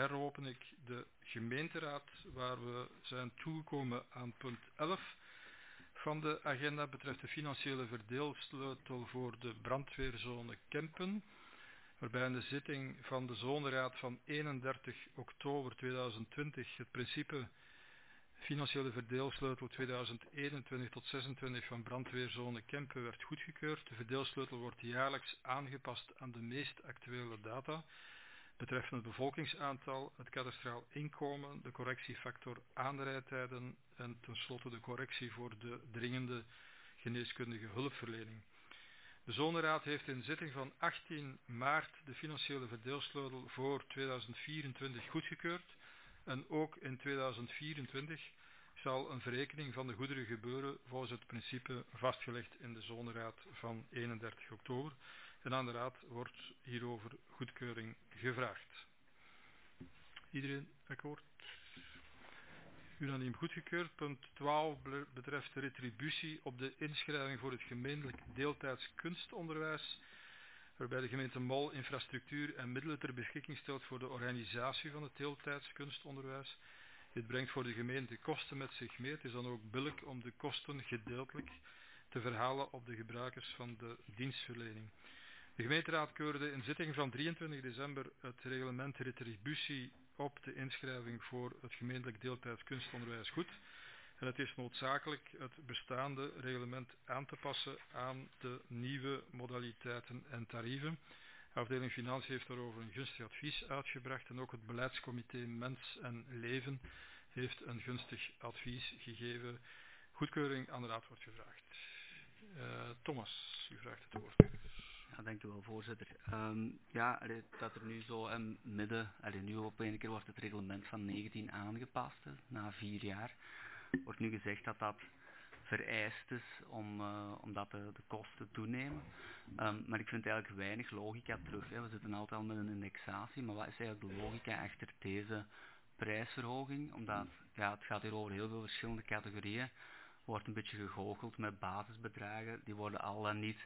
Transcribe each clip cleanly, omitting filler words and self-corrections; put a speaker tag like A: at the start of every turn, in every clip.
A: heropen ik de gemeenteraad, waar we zijn toegekomen aan punt 11 van de agenda, betreft de financiële verdeelsleutel voor de brandweerzone Kempen, waarbij in de zitting van de zoneraad van 31 oktober 2020 het principe financiële verdeelsleutel 2021 tot 26 van brandweerzone Kempen werd goedgekeurd. De verdeelsleutel wordt jaarlijks aangepast aan de meest actuele data betreffende het bevolkingsaantal, het kadastraal inkomen, de correctiefactor aanrijdtijden en tenslotte de correctie voor de dringende geneeskundige hulpverlening. De zoneraad heeft in zitting van 18 maart de financiële verdeelsleutel voor 2024 goedgekeurd en ook in 2024 zal een verrekening van de goederen gebeuren volgens het principe vastgelegd in de zoneraad van 31 oktober. En aan de raad wordt hierover goedkeuring gevraagd. Iedereen akkoord? Unaniem goedgekeurd. Punt 12 betreft de retributie op de inschrijving voor het gemeentelijk deeltijds kunstonderwijs, waarbij de gemeente Mol infrastructuur en middelen ter beschikking stelt voor de organisatie van het deeltijds kunstonderwijs. Dit brengt voor de gemeente kosten met zich mee. Het is dan ook billijk om de kosten gedeeltelijk te verhalen op de gebruikers van de dienstverlening. De gemeenteraad keurde in zitting van 23 december het reglement retributie op de inschrijving voor het gemeentelijk deeltijds kunstonderwijs goed. En het is noodzakelijk het bestaande reglement aan te passen aan de nieuwe modaliteiten en tarieven. De afdeling Financiën heeft daarover een gunstig advies uitgebracht en ook het beleidscomité Mens en Leven heeft een gunstig advies gegeven. Goedkeuring aan de raad wordt gevraagd. Thomas, u vraagt het woord.
B: Ja, dank u wel, voorzitter. Dat er nu zo nu op een keer wordt het reglement van 19 aangepast, na 4 jaar. Wordt nu gezegd dat dat vereist is omdat de kosten toenemen. Maar ik vind eigenlijk weinig logica terug. We zitten altijd al met een indexatie, maar wat is eigenlijk de logica achter deze prijsverhoging? Omdat het gaat hier over heel veel verschillende categorieën. Wordt een beetje gegoocheld met basisbedragen. Die worden al dan niet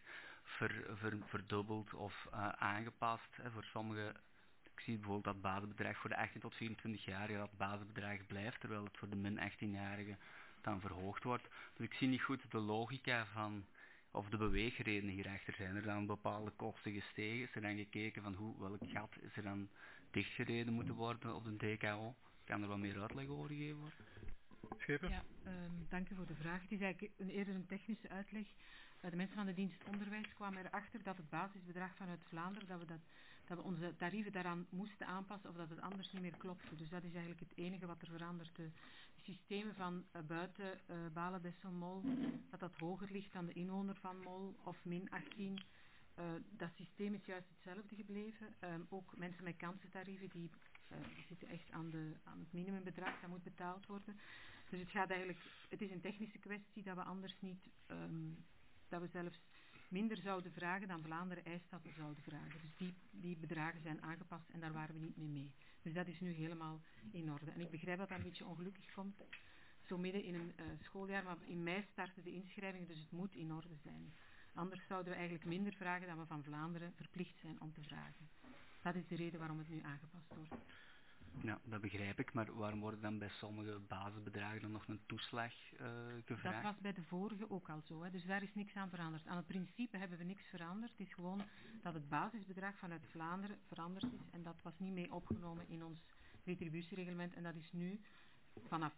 B: verdubbeld of aangepast. Voor sommige, ik zie bijvoorbeeld dat basisbedrag voor de 18 tot 24-jarigen dat basisbedrag blijft, terwijl het voor de min 18-jarigen dan verhoogd wordt. Dus ik zie niet goed de logica van, of de beweegredenen hierachter. Zijn er dan bepaalde kosten gestegen? Is er dan gekeken van welk gat is er dan dichtgereden moeten worden op de DKO? Kan er wat meer uitleg over gegeven worden?
A: Scheper?
C: Ja, dank u voor de vraag. Het is eigenlijk eerder een technische uitleg. De mensen van de dienst onderwijs kwamen erachter dat het basisbedrag vanuit Vlaanderen, dat we onze tarieven daaraan moesten aanpassen of dat het anders niet meer klopte. Dus dat is eigenlijk het enige wat er verandert. De systemen van buiten Balen, Bessel, Mol, dat hoger ligt dan de inwoner van Mol of min 18. Dat systeem is juist hetzelfde gebleven. Ook mensen met kansentarieven die zitten echt aan het minimumbedrag dat moet betaald worden. Dus het is een technische kwestie dat we anders niet, dat we zelfs minder zouden vragen dan Vlaanderen eist dat we zouden vragen. Dus die bedragen zijn aangepast en daar waren we niet mee. Dus dat is nu helemaal in orde. En ik begrijp dat dat een beetje ongelukkig komt, zo midden in een schooljaar, maar in mei starten de inschrijvingen, dus het moet in orde zijn. Anders zouden we eigenlijk minder vragen dan we van Vlaanderen verplicht zijn om te vragen. Dat is de reden waarom het nu aangepast wordt.
B: Ja, dat begrijp ik, maar waarom wordt dan bij sommige basisbedragen dan nog een toeslag gevraagd?
C: Dat was bij de vorige ook al zo, hè. Dus daar is niks aan veranderd. Aan het principe hebben we niks veranderd. Het is gewoon dat het basisbedrag vanuit Vlaanderen veranderd is en dat was niet mee opgenomen in ons retributiereglement en dat is nu, vanaf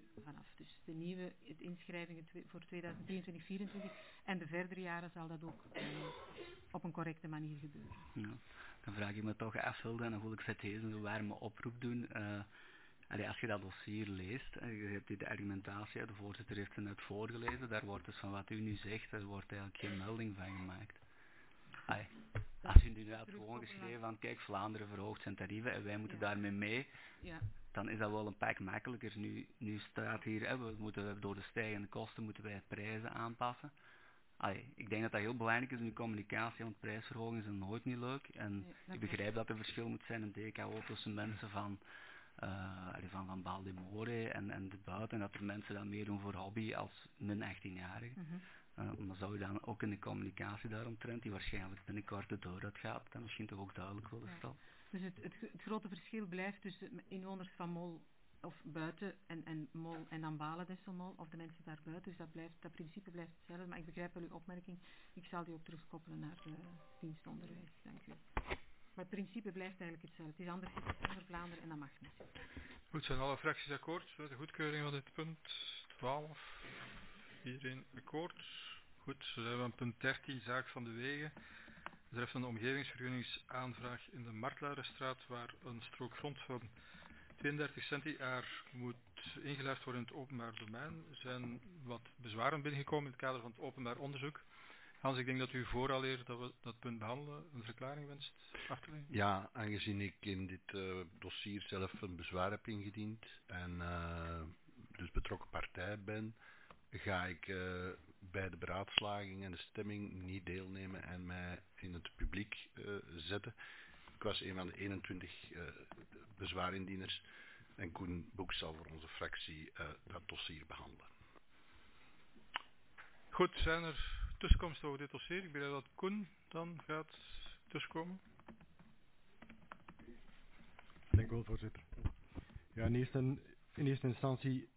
C: dus de nieuwe inschrijvingen voor 2023-2024 en de verdere jaren zal dat ook op een correcte manier gebeuren.
B: Ja. Dan vraag ik me toch af, Hilde, en dan wil ik voor deze een warme oproep doen. Als je dat dossier leest, je hebt hier de argumentatie, de voorzitter heeft het net voorgelezen, daar wordt dus van wat u nu zegt, daar wordt eigenlijk geen melding van gemaakt. Als u nu had gewoon geschreven van, kijk, Vlaanderen verhoogt zijn tarieven en wij moeten daarmee mee, dan is dat wel een pak makkelijker. Nu staat hier, we moeten door de stijgende kosten moeten wij prijzen aanpassen. Ik denk dat dat heel belangrijk is in de communicatie, want prijsverhogingen zijn nooit niet leuk. En ik begrijp dat er verschil moet zijn in DKO tussen mensen van Baldemore en de buiten. En dat er mensen dat meer doen voor hobby als min 18-jarigen. Maar zou je dan ook in de communicatie daaromtrent, die waarschijnlijk binnenkort de deur uit gaat, dan misschien toch ook duidelijk willen stellen?
C: Dus het grote verschil blijft tussen inwoners van Mol of buiten en Mol en dan Balen-Desselmol of de mensen daar buiten. Dus dat principe blijft hetzelfde, maar ik begrijp wel uw opmerking. Ik zal die ook terugkoppelen naar de dienstonderwijs. Dank u. Maar het principe blijft eigenlijk hetzelfde. Het is anders onder Vlaanderen en dat mag niet.
A: Goed, zijn alle fracties akkoord met de goedkeuring van dit punt? 12. Iedereen akkoord? Goed, dan zijn we aan punt 13, zaak van de wegen. Het betreft een omgevingsvergunningsaanvraag in de Martelarenstraat, waar een strook grond van 32 centiaar moet ingelijfd worden in het openbaar domein. Er zijn wat bezwaren binnengekomen in het kader van het openbaar onderzoek. Hans, ik denk dat u vooraleer dat we dat punt behandelen een verklaring wenst af te leggen.
D: Ja, aangezien ik in dit dossier zelf een bezwaar heb ingediend en dus betrokken partij ben, ga ik bij de beraadslaging en de stemming niet deelnemen en mij in het publiek zetten. Ik was een van de 21 bezwaarindieners en Koen Boeks zal voor onze fractie dat dossier behandelen.
A: Goed, zijn er tussenkomsten over dit dossier? Ik begrijp dat Koen dan gaat tussenkomen.
E: Dank u wel, voorzitter. Ja, in eerste instantie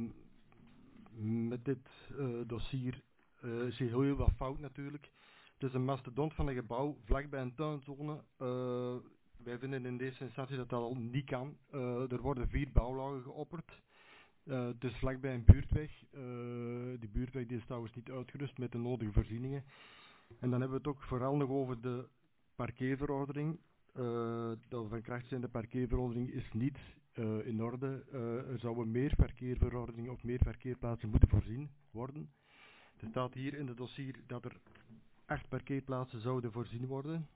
E: met dit dossier zie je heel wat fout natuurlijk. Het is een mastodont van een gebouw vlakbij een tuinzone. Wij vinden in deze instantie dat dat al niet kan. Er worden 4 bouwlagen geopperd. Het is vlakbij een buurtweg. Die buurtweg die is trouwens niet uitgerust met de nodige voorzieningen. En dan hebben we het ook vooral nog over de parkeerverordening. De van kracht zijnde parkeerverordening is niet in orde. Er zouden meer parkeerverordeningen of meer parkeerplaatsen moeten voorzien worden. Er staat hier in het dossier dat er 8 parkeerplaatsen zouden voorzien worden.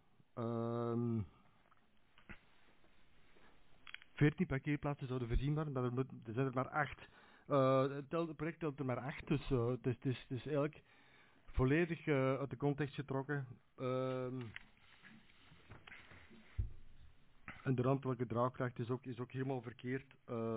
E: 14 parkeerplaatsen zouden voorzien worden, maar er zijn er maar 8. Het project telt er maar 8, dus het is eigenlijk volledig uit de context getrokken. En de randelijke draagkracht is ook helemaal verkeerd.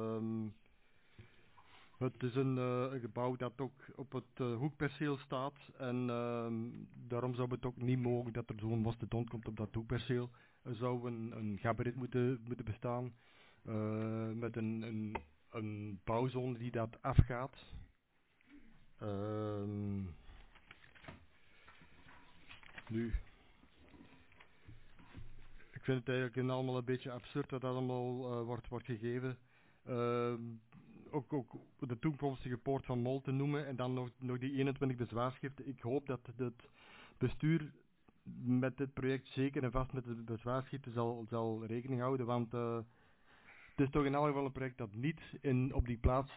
E: Het is een gebouw dat ook op het hoekperceel staat en daarom zou het ook niet mogelijk dat er zo'n mastodont komt op dat hoekperceel. Er zou een gabarit moeten bestaan met een bouwzone die dat afgaat. Nu, ik vind het eigenlijk allemaal een beetje absurd wat allemaal wordt gegeven. Ook de toekomstige poort van Mol te noemen en dan nog die 21 bezwaarschriften. Ik hoop dat het bestuur met dit project zeker en vast met de bezwaarschriften zal rekening houden, want het is toch in elk geval een project dat niet op die plaats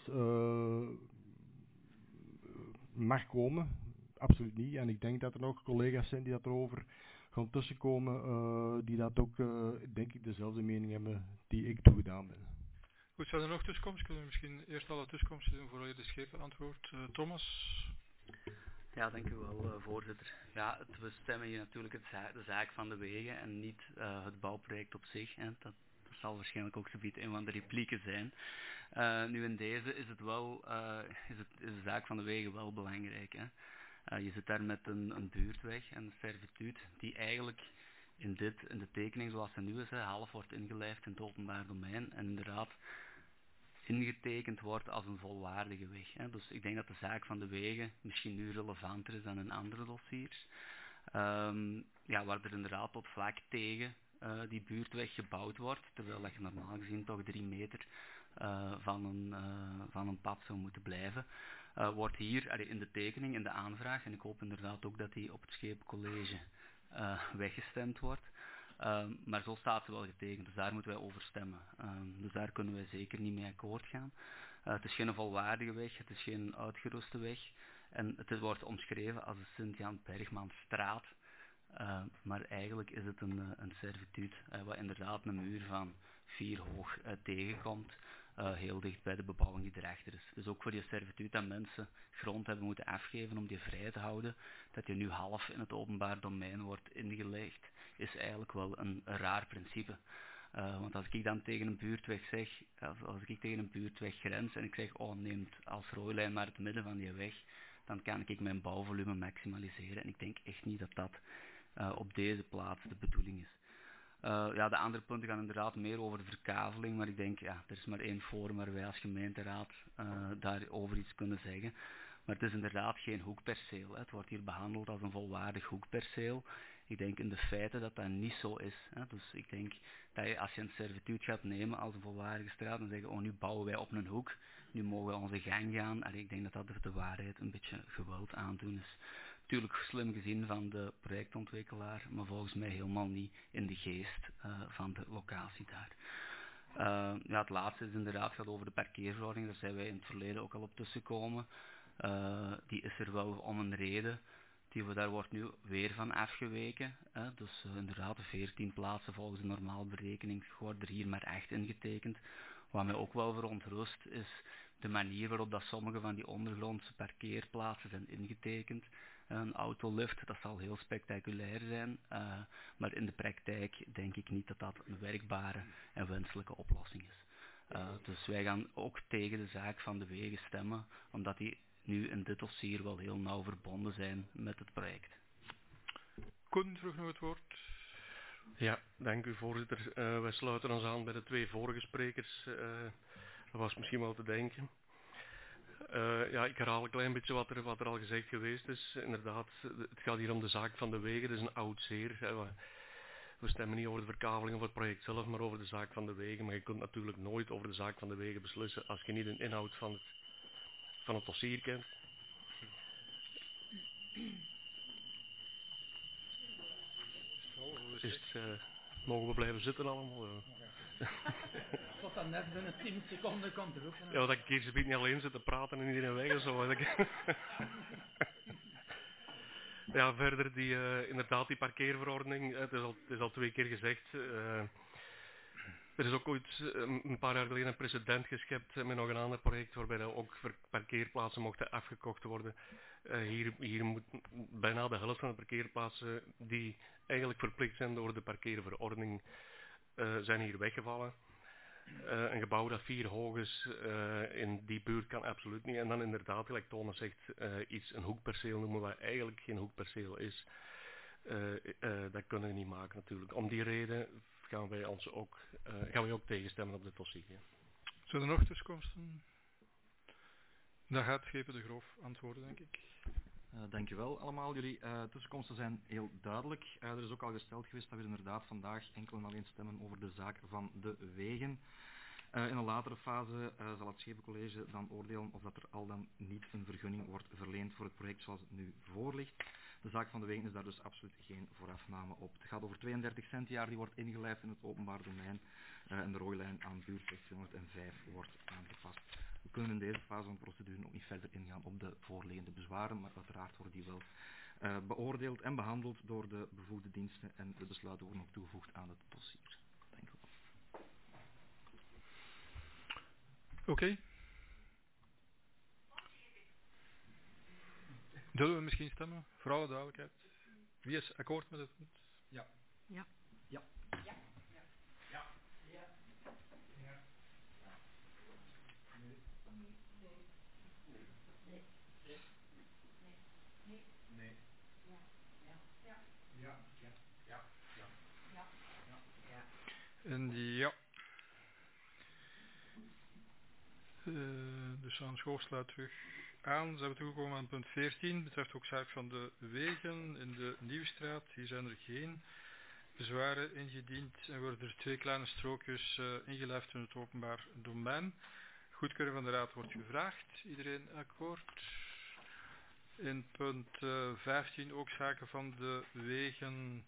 E: mag komen. Absoluut niet. En ik denk dat er nog collega's zijn die dat erover gaan tussenkomen, die dat ook, denk ik, dezelfde mening hebben die ik toegedaan ben.
A: Goed, zijn er nog tussenkomsten? Kunnen we misschien eerst alle tussenkomsten doen voor de schepen antwoord. Thomas?
B: Ja, dank u wel, voorzitter. Ja, we stemmen hier natuurlijk de zaak van de wegen en niet het bouwproject op zich. Hè. Dat zal waarschijnlijk ook zoiets een van de replieken zijn. Nu in deze is het wel, is de zaak van de wegen wel belangrijk. Hè. Je zit daar met een buurtweg en een servituut die eigenlijk in de tekening zoals ze nu is, half wordt ingelijfd in het openbaar domein en inderdaad ingetekend wordt als een volwaardige weg. Hè. Dus ik denk dat de zaak van de wegen misschien nu relevanter is dan in andere dossiers. Waar er inderdaad tot vlak tegen die buurtweg gebouwd wordt, terwijl dat je normaal gezien toch 3 meter van een pad zou moeten blijven. Wordt hier in de tekening, in de aanvraag, en ik hoop inderdaad ook dat die op het Scheepcollege weggestemd wordt. Maar zo staat ze wel getekend, dus daar moeten wij over stemmen. Dus daar kunnen wij zeker niet mee akkoord gaan. Het is geen volwaardige weg, het is geen uitgeruste weg. En het wordt omschreven als de Sint-Jan Bergmanstraat. Maar eigenlijk is het een servituut, wat inderdaad een muur van 4 hoog tegenkomt. Heel dicht bij de bebouwing die erachter is. Dus ook voor die servituut dat mensen grond hebben moeten afgeven om die vrij te houden, dat die nu half in het openbaar domein wordt ingelegd, is eigenlijk wel een raar principe. Want als ik dan tegen een buurtweg zeg, als ik tegen een buurtweg grens en ik zeg, neemt als rooilijn maar het midden van die weg, dan kan ik mijn bouwvolume maximaliseren. En ik denk echt niet dat dat op deze plaats de bedoeling is. Ja, de andere punten gaan inderdaad meer over de verkaveling, maar ik denk, ja, er is maar één forum waar wij als gemeenteraad daarover iets kunnen zeggen. Maar het is inderdaad geen hoekperceel. Hè. Het wordt hier behandeld als een volwaardig hoekperceel. Ik denk in de feiten dat dat niet zo is. Hè. Dus ik denk dat je, als je een servituut gaat nemen als een volwaardige straat en zeggen, oh, nu bouwen wij op een hoek, nu mogen wij onze gang gaan. Allee, ik denk dat dat de waarheid een beetje geweld aandoen is. Natuurlijk slim gezien van de projectontwikkelaar, maar volgens mij helemaal niet in de geest van de locatie daar. Ja, het laatste is inderdaad gaat over de parkeerverordening. Daar zijn wij in het verleden ook al op tussengekomen. Die is er wel om een reden. Daar wordt nu weer van afgeweken. Dus inderdaad de 14 plaatsen volgens de normale berekening worden er hier maar 8 ingetekend. Wat mij ook wel verontrust is de manier waarop dat sommige van die ondergrondse parkeerplaatsen zijn ingetekend. Een autolift, dat zal heel spectaculair zijn, maar in de praktijk denk ik niet dat dat een werkbare en wenselijke oplossing is. Dus wij gaan ook tegen de zaak van de wegen stemmen, omdat die nu in dit dossier wel heel nauw verbonden zijn met het project.
A: Koen, vroeg nog het woord.
F: Ja, dank u voorzitter. Wij sluiten ons aan bij de 2 vorige sprekers. Dat was misschien wel te denken. Ja, ik herhaal een klein beetje wat er al gezegd geweest is. Inderdaad, het gaat hier om de zaak van de wegen. Dat is een oud zeer. We stemmen niet over de verkaveling of het project zelf, maar over de zaak van de wegen. Maar je kunt natuurlijk nooit over de zaak van de wegen beslissen als je niet de inhoud van het dossier kent. Mogen we blijven zitten allemaal?
G: Tot dan net binnen 10 seconden komt er ook.
F: Ja, dat ik hier zo'n beetje niet alleen zit te praten en iedereen weg en zo. Ja, verder inderdaad die parkeerverordening. Het is al 2 keer gezegd. Er is ook ooit een paar jaar geleden een precedent geschept met nog een ander project waarbij er ook parkeerplaatsen mochten afgekocht worden. Hier moet bijna de helft van de parkeerplaatsen die eigenlijk verplicht zijn door de parkeerverordening zijn hier weggevallen. Een gebouw dat 4 hoog is in die buurt kan absoluut niet. En dan inderdaad, gelijk Tone zegt, een hoekperceel noemen wat eigenlijk geen hoekperceel is. Dat kunnen we niet maken natuurlijk. Om die reden gaan wij ook tegenstemmen op dit dossier.
A: Zijn er nog tussenkomsten? Dan gaat Gepe de Groof antwoorden, denk ik.
H: Dankjewel allemaal. Jullie tussenkomsten zijn heel duidelijk. Er is ook al gesteld geweest dat we inderdaad vandaag enkel en alleen stemmen over de zaak van de wegen. In een latere fase zal het Schepencollege dan oordelen of dat er al dan niet een vergunning wordt verleend voor het project zoals het nu voor ligt. De zaak van de wegen is daar dus absoluut geen voorafname op. Het gaat over 32 centjaar, die wordt ingelijfd in het openbaar domein en de rooilijn aan buurtweg 205 wordt aangepast. We kunnen in deze fase van de procedure ook niet verder ingaan op de voorliggende bezwaren, maar uiteraard worden die wel beoordeeld en behandeld door de bevoegde diensten en de besluiten worden ook toegevoegd aan het dossier. Dank u wel.
A: Oké. Zullen we misschien stemmen? Voor alle duidelijkheid. Wie is akkoord met het punt?
H: Ja.
C: Ja.
H: Ja.
G: Ja. Ja. Ja. Ja. Nee. Nee. Nee. Nee. Ja. Ja. Ja. Ja. Ja. Ja. Ja. Ja.
A: En ja. Dus aan Schoof sluit terug aan. Zijn we toegekomen aan punt 14. Betreft ook zaak van de wegen in de Nieuwstraat. Hier zijn er geen bezwaren ingediend en worden er 2 kleine strookjes ingelijfd in het openbaar domein. Goedkeuring van de raad wordt gevraagd. Iedereen akkoord? In punt 15 ook zaken van de wegen.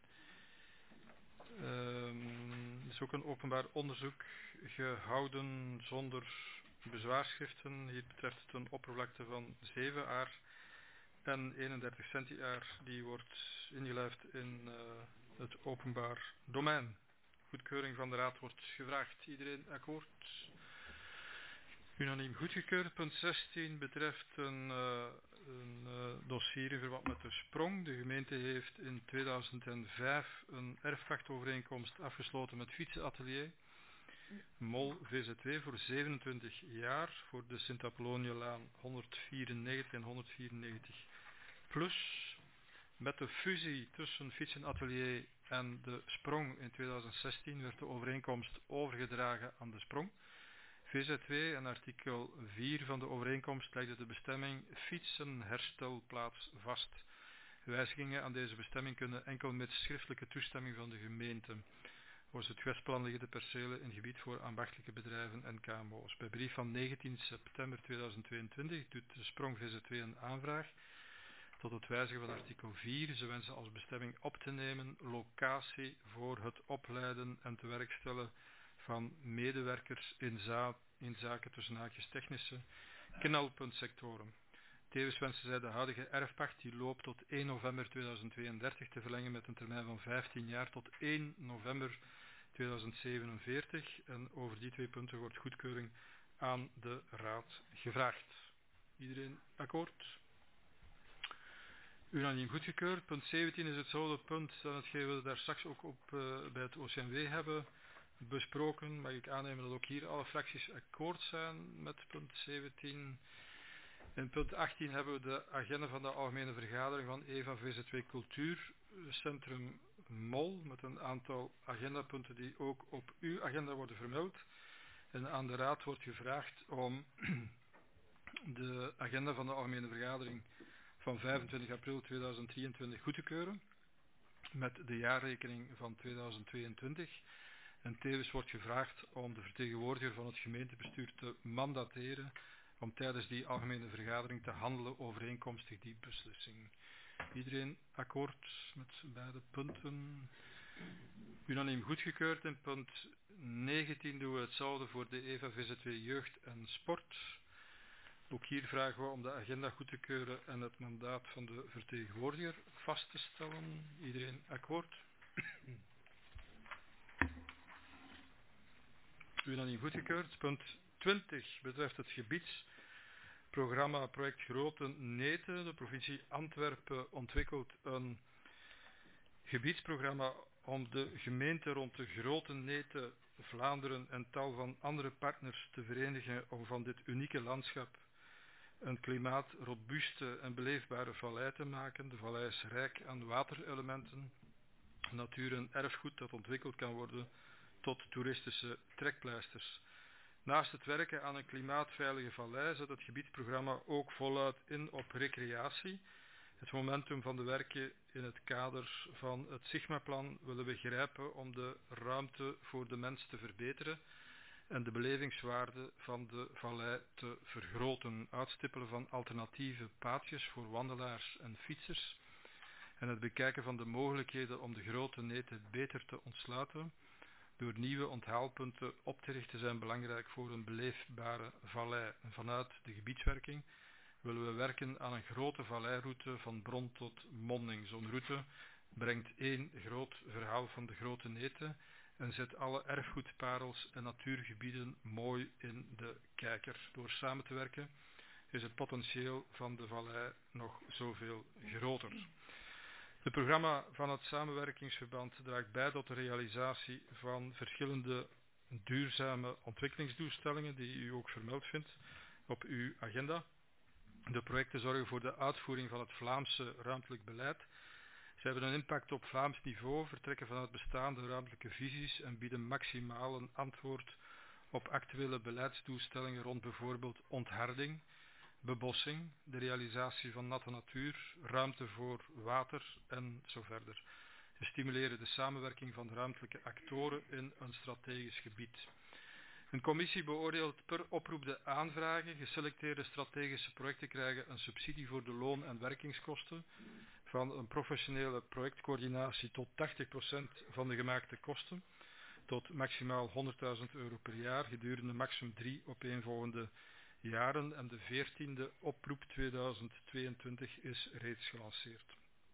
A: Is ook een openbaar onderzoek gehouden zonder bezwaarschriften. Hier betreft het een oppervlakte van 7 aar en 31 centiaar. Die wordt ingelijfd in het openbaar domein. Goedkeuring van de raad wordt gevraagd. Iedereen akkoord? Unaniem goedgekeurd. Punt 16 betreft een dossier in verband met de sprong. De gemeente heeft in 2005 een erfpachtovereenkomst afgesloten met Fietsenatelier Mol VZW voor 27 jaar voor de Sint-Apollonielaan 194 en 194 plus. Met de fusie tussen Fietsenatelier en de Sprong in 2016 werd de overeenkomst overgedragen aan de Sprong. VZ2 en artikel 4 van de overeenkomst legde de bestemming fietsenherstelplaats vast. Wijzigingen aan deze bestemming kunnen enkel met schriftelijke toestemming van de gemeente. Volgens het gewestplan liggen de percelen in gebied voor ambachtelijke bedrijven en KMO's. Bij brief van 19 september 2022 doet de Sprong VZ2 een aanvraag tot het wijzigen van artikel 4. Ze wensen als bestemming op te nemen locatie voor het opleiden en te werkstellen van medewerkers in zaken tussen haakjes technische knelpuntsectoren. Tevens wensen zij de huidige erfpacht die loopt tot 1 november 2032 te verlengen met een termijn van 15 jaar tot 1 november 2047. En over die 2 punten wordt goedkeuring aan de Raad gevraagd. Iedereen akkoord? Unaniem goedgekeurd. Punt 17 is hetzelfde punt dan hetgeen we daar straks ook op bij het OCMW hebben besproken. Mag ik aannemen dat ook hier alle fracties akkoord zijn met punt 17. In punt 18 hebben we de agenda van de algemene vergadering van EVA VZ2 Cultuurcentrum MOL met een aantal agendapunten die ook op uw agenda worden vermeld. En aan de Raad wordt gevraagd om de agenda van de algemene vergadering van 25 april 2023 goed te keuren met de jaarrekening van 2022. En tevens wordt gevraagd om de vertegenwoordiger van het gemeentebestuur te mandateren om tijdens die algemene vergadering te handelen overeenkomstig die beslissing. Iedereen akkoord met beide punten? Unaniem goedgekeurd. In punt 19 doen we hetzelfde voor de EVA VZ2 Jeugd en Sport. Ook hier vragen we om de agenda goed te keuren en het mandaat van de vertegenwoordiger vast te stellen. Iedereen akkoord? Unaniem goedgekeurd. Punt 20 betreft het gebiedsprogramma Project Grote Neten. De provincie Antwerpen ontwikkelt een gebiedsprogramma om de gemeente rond de Grote Neten, Vlaanderen en tal van andere partners te verenigen om van dit unieke landschap een klimaatrobuuste en beleefbare vallei te maken. De vallei is rijk aan waterelementen, natuur en erfgoed dat ontwikkeld kan worden tot toeristische trekpleisters. Naast het werken aan een klimaatveilige vallei zet het gebiedsprogramma ook voluit in op recreatie. Het momentum van de werken in het kader van het Sigma-plan willen we grijpen om de ruimte voor de mens te verbeteren en de belevingswaarde van de vallei te vergroten. Uitstippelen van alternatieve paadjes voor wandelaars en fietsers en het bekijken van de mogelijkheden om de Grote Neten beter te ontsluiten door nieuwe onthaalpunten op te richten zijn belangrijk voor een beleefbare vallei. En vanuit de gebiedswerking willen we werken aan een grote valleiroute van bron tot monding. Zo'n route brengt één groot verhaal van de Grote Neten en zet alle erfgoedparels en natuurgebieden mooi in de kijker. Door samen te werken is het potentieel van de vallei nog zoveel groter. Het programma van het samenwerkingsverband draagt bij tot de realisatie van verschillende duurzame ontwikkelingsdoelstellingen die u ook vermeld vindt op uw agenda. De projecten zorgen voor de uitvoering van het Vlaamse ruimtelijk beleid. Ze hebben een impact op Vlaams niveau, vertrekken vanuit bestaande ruimtelijke visies en bieden maximaal een antwoord op actuele beleidsdoelstellingen rond bijvoorbeeld ontharding, bebossing, de realisatie van natte natuur, ruimte voor water en zo verder. Ze stimuleren de samenwerking van ruimtelijke actoren in een strategisch gebied. Een commissie beoordeelt per oproep de aanvragen. Geselecteerde strategische projecten krijgen een subsidie voor de loon- en werkingskosten van een professionele projectcoördinatie tot 80% van de gemaakte kosten, tot maximaal €100.000 per jaar gedurende maximum 3 opeenvolgende jaren en de 14e oproep 2022 is reeds gelanceerd.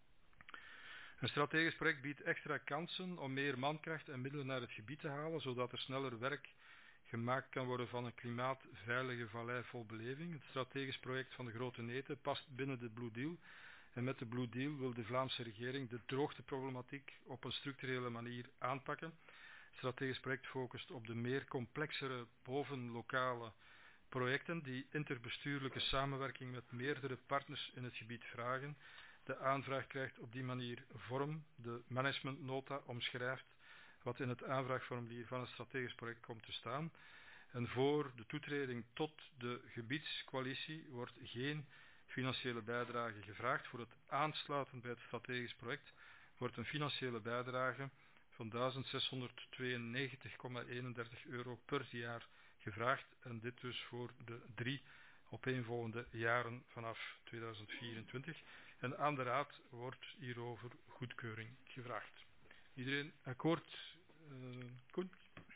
A: Een strategisch project biedt extra kansen om meer mankracht en middelen naar het gebied te halen, zodat er sneller werk gemaakt kan worden van een klimaatveilige vallei vol beleving. Het strategisch project van de Grote Neten past binnen de Blue Deal en met de Blue Deal wil de Vlaamse regering de droogteproblematiek op een structurele manier aanpakken. Het strategisch project focust op de meer complexere bovenlokale projecten die interbestuurlijke samenwerking met meerdere partners in het gebied vragen De aanvraag krijgt op die manier vorm. De managementnota omschrijft wat in het aanvraagformulier van het strategisch project komt te staan. En voor de toetreding tot de gebiedscoalitie wordt geen financiële bijdrage gevraagd. Voor het aansluiten bij het strategisch project wordt een financiële bijdrage van €1692,31 per jaar gevraagd. En dit dus voor de 3 opeenvolgende jaren vanaf 2024. En aan de Raad wordt hierover goedkeuring gevraagd. Iedereen akkoord? Koen?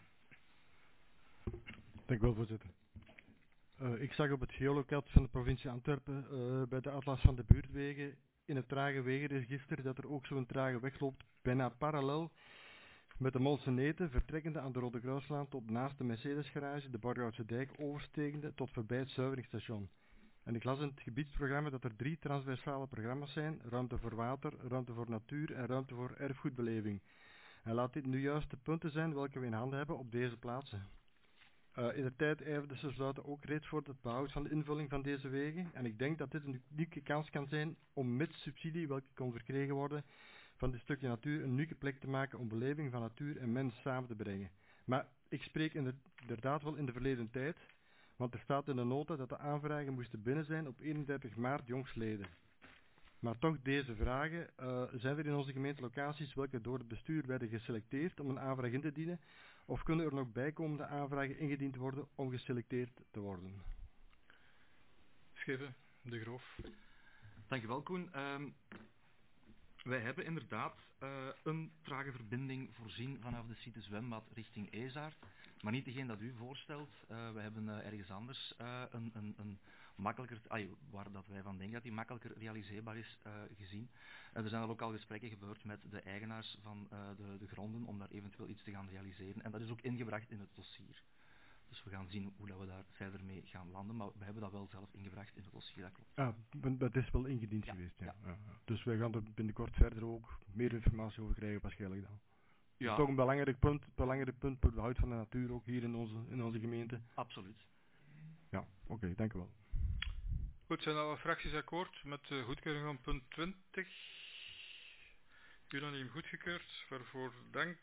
E: Dank u wel, voorzitter. Ik zag op het geolokaat van de provincie Antwerpen bij de atlas van de buurtwegen in het trage wegenregister dat er ook zo'n trage weg loopt, bijna parallel met de Molseneten, vertrekkende aan de Rode Kruislaan tot naast de Mercedesgarage, de Borgoudse dijk overstekende tot voorbij het zuiveringsstation. En ik las in het gebiedsprogramma dat er 3 transversale programma's zijn: ruimte voor water, ruimte voor natuur en ruimte voor erfgoedbeleving. En laat dit nu juist de punten zijn welke we in handen hebben op deze plaatsen. In de tijd ijverden ze sluiten ook reeds voor het behoud van de invulling van deze wegen. En ik denk dat dit een unieke kans kan zijn om met subsidie, welke kon verkregen worden, van dit stukje natuur een unieke plek te maken om beleving van natuur en mens samen te brengen. Maar ik spreek inderdaad wel in de verleden tijd, want er staat in de nota dat de aanvragen moesten binnen zijn op 31 maart jongstleden. Maar toch deze vragen, zijn er in onze gemeente locaties welke door het bestuur werden geselecteerd om een aanvraag in te dienen, of kunnen er nog bijkomende aanvragen ingediend worden om geselecteerd te worden?
A: Scheven, de Groof.
H: Dank u wel, Koen. Wij hebben inderdaad een trage verbinding voorzien vanaf de site zwembad richting Ezaard, maar niet degene dat u voorstelt. We hebben ergens anders een makkelijker, waar dat wij van denken dat die makkelijker realiseerbaar is gezien. Er zijn al ook al gesprekken gebeurd met de eigenaars van de gronden om daar eventueel iets te gaan realiseren. En dat is ook ingebracht in het dossier. Dus we gaan zien hoe dat we daar verder mee gaan landen, maar we hebben dat wel zelf ingebracht in het dossier, dat klopt.
E: Ah, dat is wel ingediend geweest, ja. Ja. Dus wij gaan er binnenkort verder ook meer informatie over krijgen waarschijnlijk dan. Ja. Dat is toch een belangrijk punt voor het behoud van de natuur ook hier in onze gemeente.
H: Absoluut.
E: Ja, oké, dank u wel.
A: Goed, zijn alle fracties akkoord met de goedkeuring van punt 20? Unaniem goedgekeurd, waarvoor dank.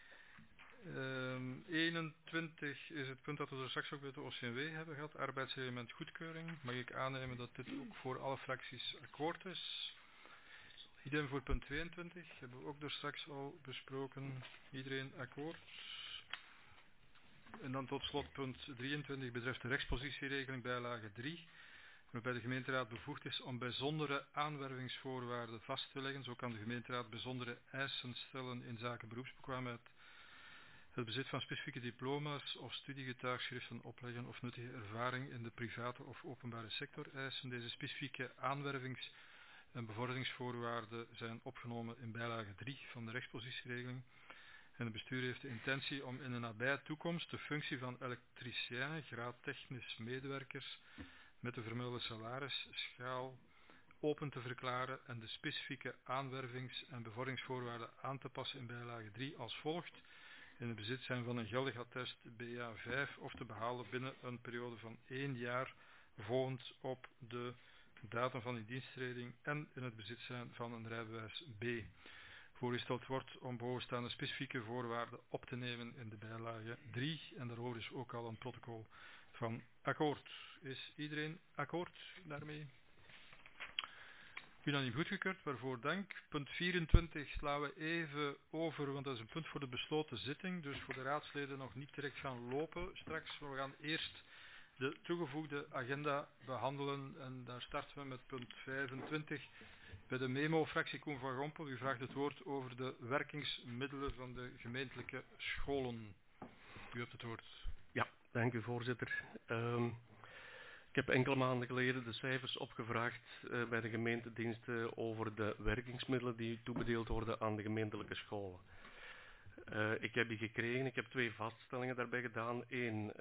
A: 21 is het punt dat we er straks ook bij de OCMW hebben gehad, arbeidsreglement goedkeuring. Mag ik aannemen dat dit ook voor alle fracties akkoord is? Idem voor punt 22, hebben we ook er straks al besproken. Iedereen akkoord? En dan tot slot punt 23 betreft de rechtspositieregeling bijlage 3, waarbij de gemeenteraad bevoegd is om bijzondere aanwervingsvoorwaarden vast te leggen. Zo kan de gemeenteraad bijzondere eisen stellen in zaken beroepsbekwaamheid, het bezit van specifieke diploma's of studiegetuigschriften opleggen of nuttige ervaring in de private of openbare sector eisen. Deze specifieke aanwervings- en bevorderingsvoorwaarden zijn opgenomen in bijlage 3 van de rechtspositieregeling. En het bestuur heeft de intentie om in de nabije toekomst de functie van elektricien, graadtechnisch medewerkers met de vermelde salarisschaal open te verklaren en de specifieke aanwervings- en bevorderingsvoorwaarden aan te passen in bijlage 3 als volgt: in het bezit zijn van een geldig attest BA5 of te behalen binnen een periode van 1 jaar volgend op de datum van indiensttreding en in het bezit zijn van een rijbewijs B. Voorgesteld wordt om bovenstaande specifieke voorwaarden op te nemen in de bijlage 3 en daarover is ook al een protocol van akkoord. Is iedereen akkoord daarmee? Unaniem goedgekeurd, waarvoor dank. Punt 24 slaan we even over, want dat is een punt voor de besloten zitting, dus voor de raadsleden nog niet direct gaan lopen straks. We gaan eerst de toegevoegde agenda behandelen en daar starten we met punt 25. Bij de memo-fractie Koen van Gompel, u vraagt het woord over de werkingsmiddelen van de gemeentelijke scholen. U hebt het woord.
F: Ja, dank u voorzitter. Ik heb enkele maanden geleden de cijfers opgevraagd bij de gemeentediensten over de werkingsmiddelen die toebedeeld worden aan de gemeentelijke scholen. Ik heb die gekregen, ik heb 2 vaststellingen daarbij gedaan. Eén,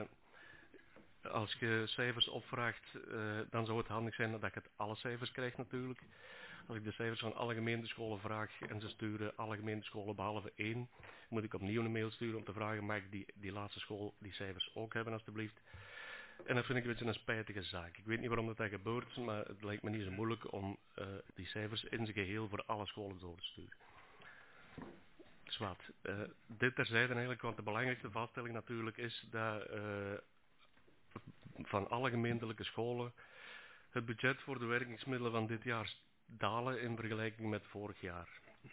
F: als je cijfers opvraagt, dan zou het handig zijn dat ik het alle cijfers krijg natuurlijk. Als ik de cijfers van alle gemeentescholen vraag en ze sturen alle gemeentescholen behalve 1, moet ik opnieuw een mail sturen om te vragen, mag ik die laatste school die cijfers ook hebben alstublieft. En dat vind ik een beetje een spijtige zaak. Ik weet niet waarom dat gebeurt, maar het lijkt me niet zo moeilijk om die cijfers in zijn geheel voor alle scholen door te sturen. Zwart. Dit terzijde eigenlijk, want de belangrijkste vaststelling natuurlijk is dat van alle gemeentelijke scholen het budget voor de werkingsmiddelen van dit jaar dalen in vergelijking met vorig jaar.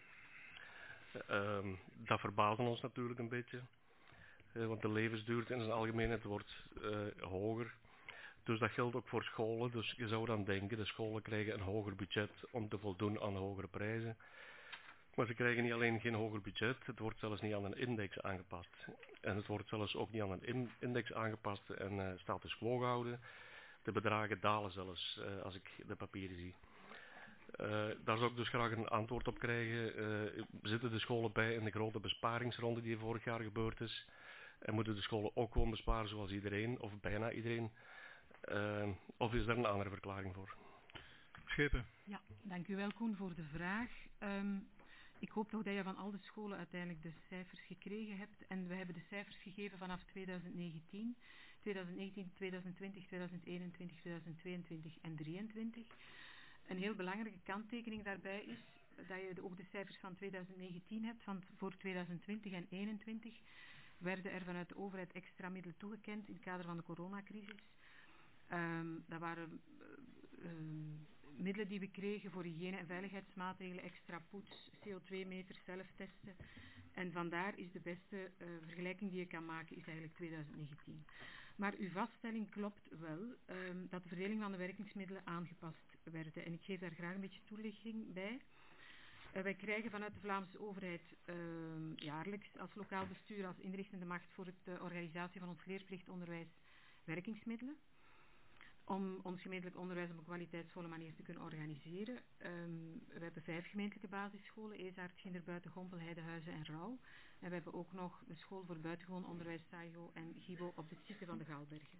F: Dat verbazen ons natuurlijk een beetje, want de levensduur in zijn algemeenheid wordt hoger. Dus dat geldt ook voor scholen, dus je zou dan denken, de scholen krijgen een hoger budget om te voldoen aan hogere prijzen. Maar ze krijgen niet alleen geen hoger budget, het wordt zelfs niet aan een index aangepast. En het wordt zelfs ook niet aan een index aangepast en status quo gehouden. De bedragen dalen zelfs, als ik de papieren zie. Daar zou ik dus graag een antwoord op krijgen. Zitten de scholen bij in de grote besparingsronde die vorig jaar gebeurd is? En moeten de scholen ook gewoon besparen zoals iedereen, of bijna iedereen? Of is daar een andere verklaring voor?
A: Schepen.
C: Ja, dank u wel Koen voor de vraag. Ik hoop toch dat je van al de scholen uiteindelijk de cijfers gekregen hebt. En we hebben de cijfers gegeven vanaf 2019, 2020, 2021, 2022 en 2023. Een heel belangrijke kanttekening daarbij is dat je ook de cijfers van 2019 hebt. Want voor 2020 en 2021 werden er vanuit de overheid extra middelen toegekend in het kader van de coronacrisis. Dat waren middelen die we kregen voor hygiëne- en veiligheidsmaatregelen, extra poets, CO2-meters, zelftesten. En vandaar is de beste vergelijking die je kan maken, is eigenlijk 2019. Maar uw vaststelling klopt wel, dat de verdeling van de werkingsmiddelen aangepast werden. En ik geef daar graag een beetje toelichting bij. Wij krijgen vanuit de Vlaamse overheid jaarlijks als lokaal bestuur, als inrichtende macht voor de organisatie van ons leerplichtonderwijs werkingsmiddelen. Om ons gemeentelijk onderwijs op een kwaliteitsvolle manier te kunnen organiseren. We hebben 5 gemeentelijke basisscholen, Ezaert, Ginderbuiten, Gompel, Heidehuizen en Rauw. En we hebben ook nog de school voor buitengewoon onderwijs Saigo en Gibo op de site van de Gaalbergen.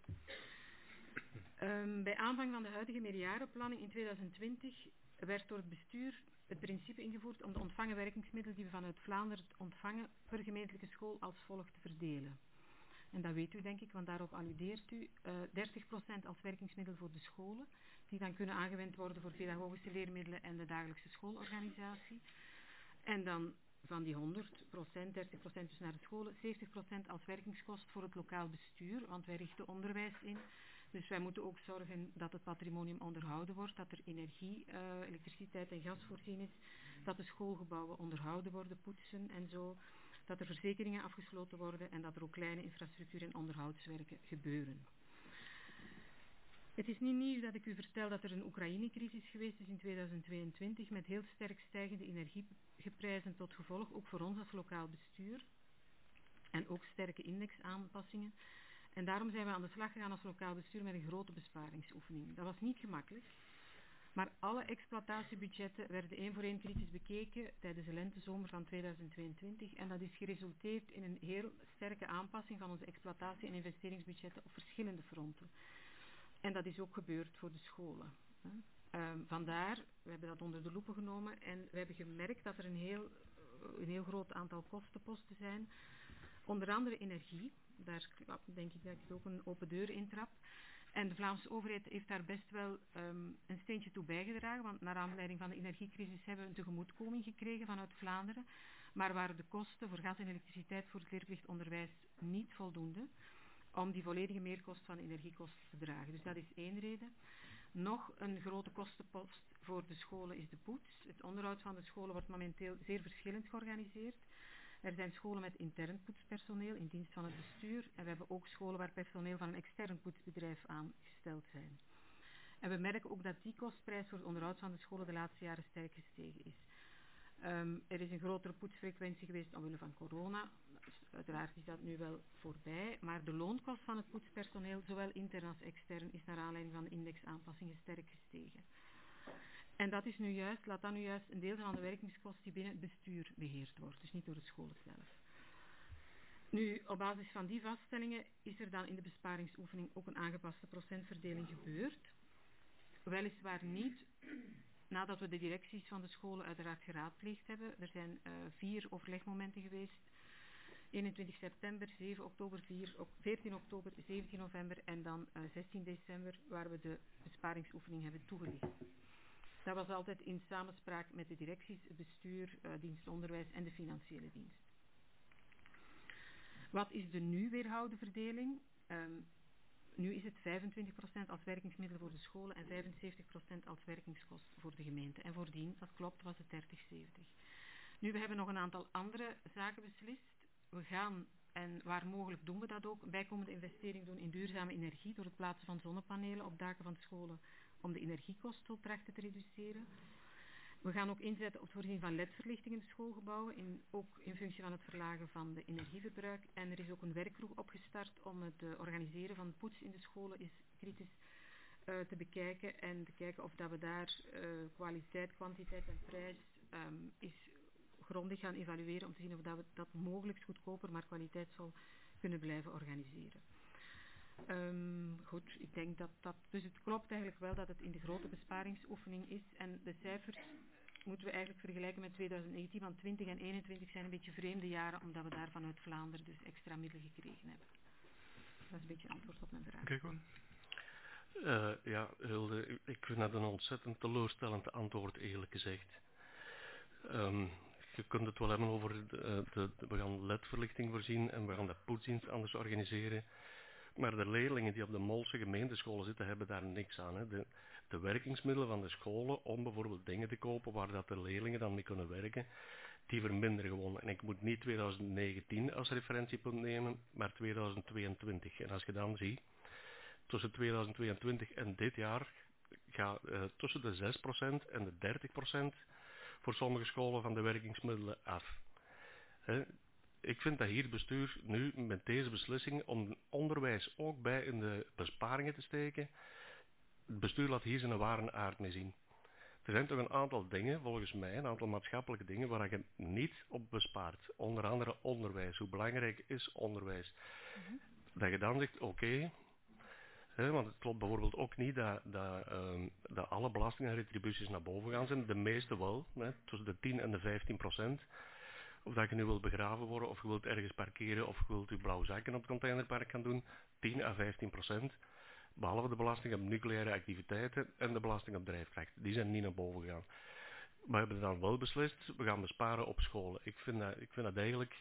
C: Bij aanvang van de huidige meerjarenplanning in 2020 werd door het bestuur het principe ingevoerd om de ontvangen werkingsmiddelen die we vanuit Vlaanderen ontvangen per gemeentelijke school als volgt te verdelen. En dat weet u denk ik, want daarop alludeert u. 30% als werkingsmiddel voor de scholen, die dan kunnen aangewend worden voor pedagogische leermiddelen en de dagelijkse schoolorganisatie. En dan van die 100%, 30% dus naar de scholen, 70% als werkingskost voor het lokaal bestuur, want wij richten onderwijs in. Dus wij moeten ook zorgen dat het patrimonium onderhouden wordt, dat er energie, elektriciteit en gas voorzien is, dat de schoolgebouwen onderhouden worden, poetsen en zo. Dat er verzekeringen afgesloten worden en dat er ook kleine infrastructuur- en onderhoudswerken gebeuren. Het is niet nieuw dat ik u vertel dat er een Oekraïne-crisis geweest is in 2022 met heel sterk stijgende energieprijzen tot gevolg, ook voor ons als lokaal bestuur. En ook sterke indexaanpassingen. En daarom zijn we aan de slag gegaan als lokaal bestuur met een grote besparingsoefening. Dat was niet gemakkelijk. Maar alle exploitatiebudgetten werden 1 voor 1 kritisch bekeken tijdens de lentezomer van 2022 en dat is geresulteerd in een heel sterke aanpassing van onze exploitatie- en investeringsbudgetten op verschillende fronten. En dat is ook gebeurd voor de scholen. Vandaar, we hebben dat onder de loepen genomen en we hebben gemerkt dat er een heel groot aantal kostenposten zijn. Onder andere energie, daar denk ik dat ik ook een open deur intrap. En de Vlaamse overheid heeft daar best wel een steentje toe bijgedragen, want naar aanleiding van de energiecrisis hebben we een tegemoetkoming gekregen vanuit Vlaanderen, maar waren de kosten voor gas en elektriciteit voor het leerplichtonderwijs niet voldoende om die volledige meerkost van energiekosten te dragen. Dus dat is 1 reden. Nog een grote kostenpost voor de scholen is de poets. Het onderhoud van de scholen wordt momenteel zeer verschillend georganiseerd. Er zijn scholen met intern poetspersoneel in dienst van het bestuur en we hebben ook scholen waar personeel van een extern poetsbedrijf aangesteld zijn. En we merken ook dat die kostprijs voor het onderhoud van de scholen de laatste jaren sterk gestegen is. Er is een grotere poetsfrequentie geweest omwille van corona. Uiteraard is dat nu wel voorbij, maar de loonkost van het poetspersoneel, zowel intern als extern, is naar aanleiding van de indexaanpassingen sterk gestegen. En dat is nu juist, laat dat nu juist een deel van de werkingskost die binnen het bestuur beheerd wordt, dus niet door de scholen zelf. Nu, op basis van die vaststellingen is er dan in de besparingsoefening ook een aangepaste procentverdeling gebeurd. Weliswaar niet nadat we de directies van de scholen uiteraard geraadpleegd hebben. Er zijn 4 overlegmomenten geweest 21 september, 7 oktober, 14 oktober, 17 november en dan 16 december, waar we de besparingsoefening hebben toegelicht. Dat was altijd in samenspraak met de directies, het bestuur, dienst onderwijs en de financiële dienst. Wat is de nu weerhouden verdeling? Nu is het 25% als werkingsmiddel voor de scholen en 75% als werkingskost voor de gemeente. En voordien, dat klopt, was het 30-70. Nu, we hebben nog een aantal andere zaken beslist. We gaan, en waar mogelijk doen we dat ook, een bijkomende investering doen in duurzame energie door het plaatsen van zonnepanelen op daken van scholen om de energiekostenopdrachten te reduceren. We gaan ook inzetten op het voorzien van LED-verlichting in de schoolgebouwen, ook in functie van het verlagen van de energieverbruik. En er is ook een werkgroep opgestart om het organiseren van poets in de scholen is kritisch te bekijken en te kijken of dat we daar kwaliteit, kwantiteit en prijs is grondig gaan evalueren om te zien of dat we dat mogelijk goedkoper, maar kwaliteit zal kunnen blijven organiseren. Goed, ik denk dus het klopt eigenlijk wel dat het in de grote besparingsoefening is en de cijfers moeten we eigenlijk vergelijken met 2019, want 20 en 21 zijn een beetje vreemde jaren omdat we daar vanuit Vlaanderen dus extra middelen gekregen hebben. Dat is een beetje antwoord op mijn vraag.
F: Oké, goed. Ja, Hilde, ik vind dat een ontzettend teleurstellend antwoord, eerlijk gezegd. Je kunt het wel hebben over we gaan LED-verlichting voorzien en we gaan de poetsdienst anders organiseren. Maar de leerlingen die op de Molse gemeentescholen zitten, hebben daar niks aan. Hè. De werkingsmiddelen van de scholen om bijvoorbeeld dingen te kopen waar dat de leerlingen dan mee kunnen werken, die verminderen gewoon. En ik moet niet 2019 als referentiepunt nemen, maar 2022. En als je dan ziet, tussen 2022 en dit jaar gaat tussen de 6% en de 30% voor sommige scholen van de werkingsmiddelen af. Hè. Ik vind dat hier het bestuur nu met deze beslissing om onderwijs ook bij in de besparingen te steken, het bestuur laat hier zijn ware aard mee zien. Er zijn toch een aantal dingen, volgens mij, een aantal maatschappelijke dingen waar je niet op bespaart. Onder andere onderwijs. Hoe belangrijk is onderwijs? Dat je dan zegt, oké, want het klopt bijvoorbeeld ook niet dat alle belastingen en retributies naar boven gaan zijn. De meeste wel, tussen de 10 en de 15%. Of dat je nu wilt begraven worden, of je wilt ergens parkeren, of je wilt je blauwe zakken op het containerpark gaan doen, 10 à 15%. Behalve de belasting op nucleaire activiteiten en de belasting op drijfkracht. Die zijn niet naar boven gegaan. Maar we hebben dan wel beslist, we gaan besparen op scholen. Ik vind dat eigenlijk,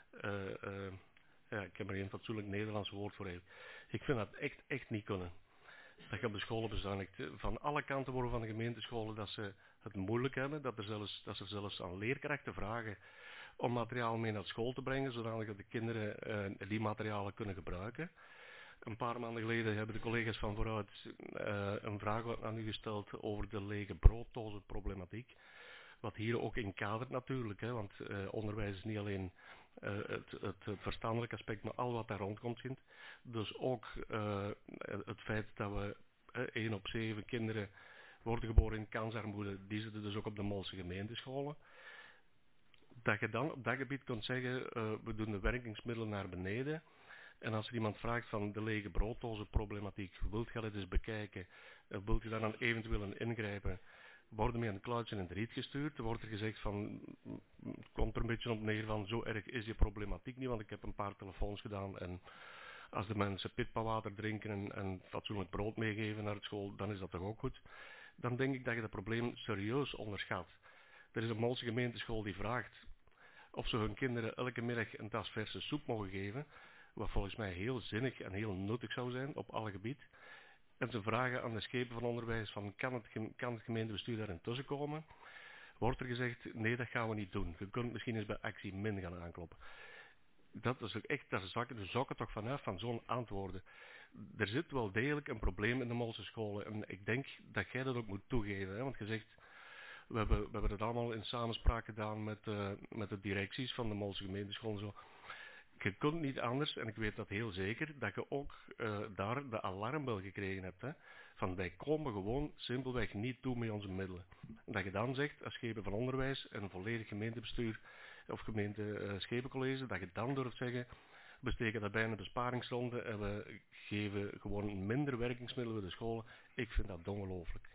F: ik heb er geen fatsoenlijk Nederlands woord voor. Ik vind dat echt niet kunnen. Dat je op de scholen bezuinigt. Van alle kanten worden van de gemeentescholen dat ze het moeilijk hebben, dat ze zelfs aan leerkrachten vragen om materiaal mee naar school te brengen, zodat de kinderen die materialen kunnen gebruiken. Een paar maanden geleden hebben de collega's van Vooruit een vraag aan u gesteld over de lege brooddozenproblematiek. Wat hier ook inkadert natuurlijk, want onderwijs is niet alleen het verstandelijk aspect, maar al wat daar rondkomt. Dus ook het feit dat we 1 op 7 kinderen worden geboren in kansarmoede, die zitten dus ook op de Molse gemeentescholen. Dat je dan op dat gebied kunt zeggen, we doen de werkingsmiddelen naar beneden. En als er iemand vraagt van de lege brooddozenproblematiek, wilt je dat eens bekijken, wilt je daar dan eventueel in ingrijpen, worden met een kluitje in het riet gestuurd. Er wordt er gezegd van, het komt er een beetje op neer van, zo erg is die problematiek niet, want ik heb een paar telefoons gedaan en als de mensen pitpawater drinken en fatsoenlijk brood meegeven naar het school, dan is dat toch ook goed. Dan denk ik dat je dat probleem serieus onderschat. Er is een Molse gemeenteschool die vraagt of ze hun kinderen elke middag een tas verse soep mogen geven, wat volgens mij heel zinnig en heel nuttig zou zijn op alle gebied. En ze vragen aan de schepen van onderwijs van kan het gemeentebestuur daar intussen komen? Wordt er gezegd, nee, dat gaan we niet doen. Je kunt misschien eens bij actie min gaan aankloppen. Dat is ook echt, daar zakken toch vanaf van zo'n antwoorden. Er zit wel degelijk een probleem in de Molse scholen. En ik denk dat jij dat ook moet toegeven. Want je zegt, we hebben het allemaal in samenspraak gedaan met de directies van de Molse gemeentescholen. Zo. Je kunt niet anders, en ik weet dat heel zeker, dat je ook daar de alarmbel gekregen hebt. Van wij komen gewoon simpelweg niet toe met onze middelen. Dat je dan zegt, als schepen van onderwijs en een volledig gemeentebestuur of gemeente schepencollege, dat je dan durft zeggen, we steken daarbij een besparingsronde en we geven gewoon minder werkingsmiddelen bij de scholen. Ik vind dat ongelooflijk.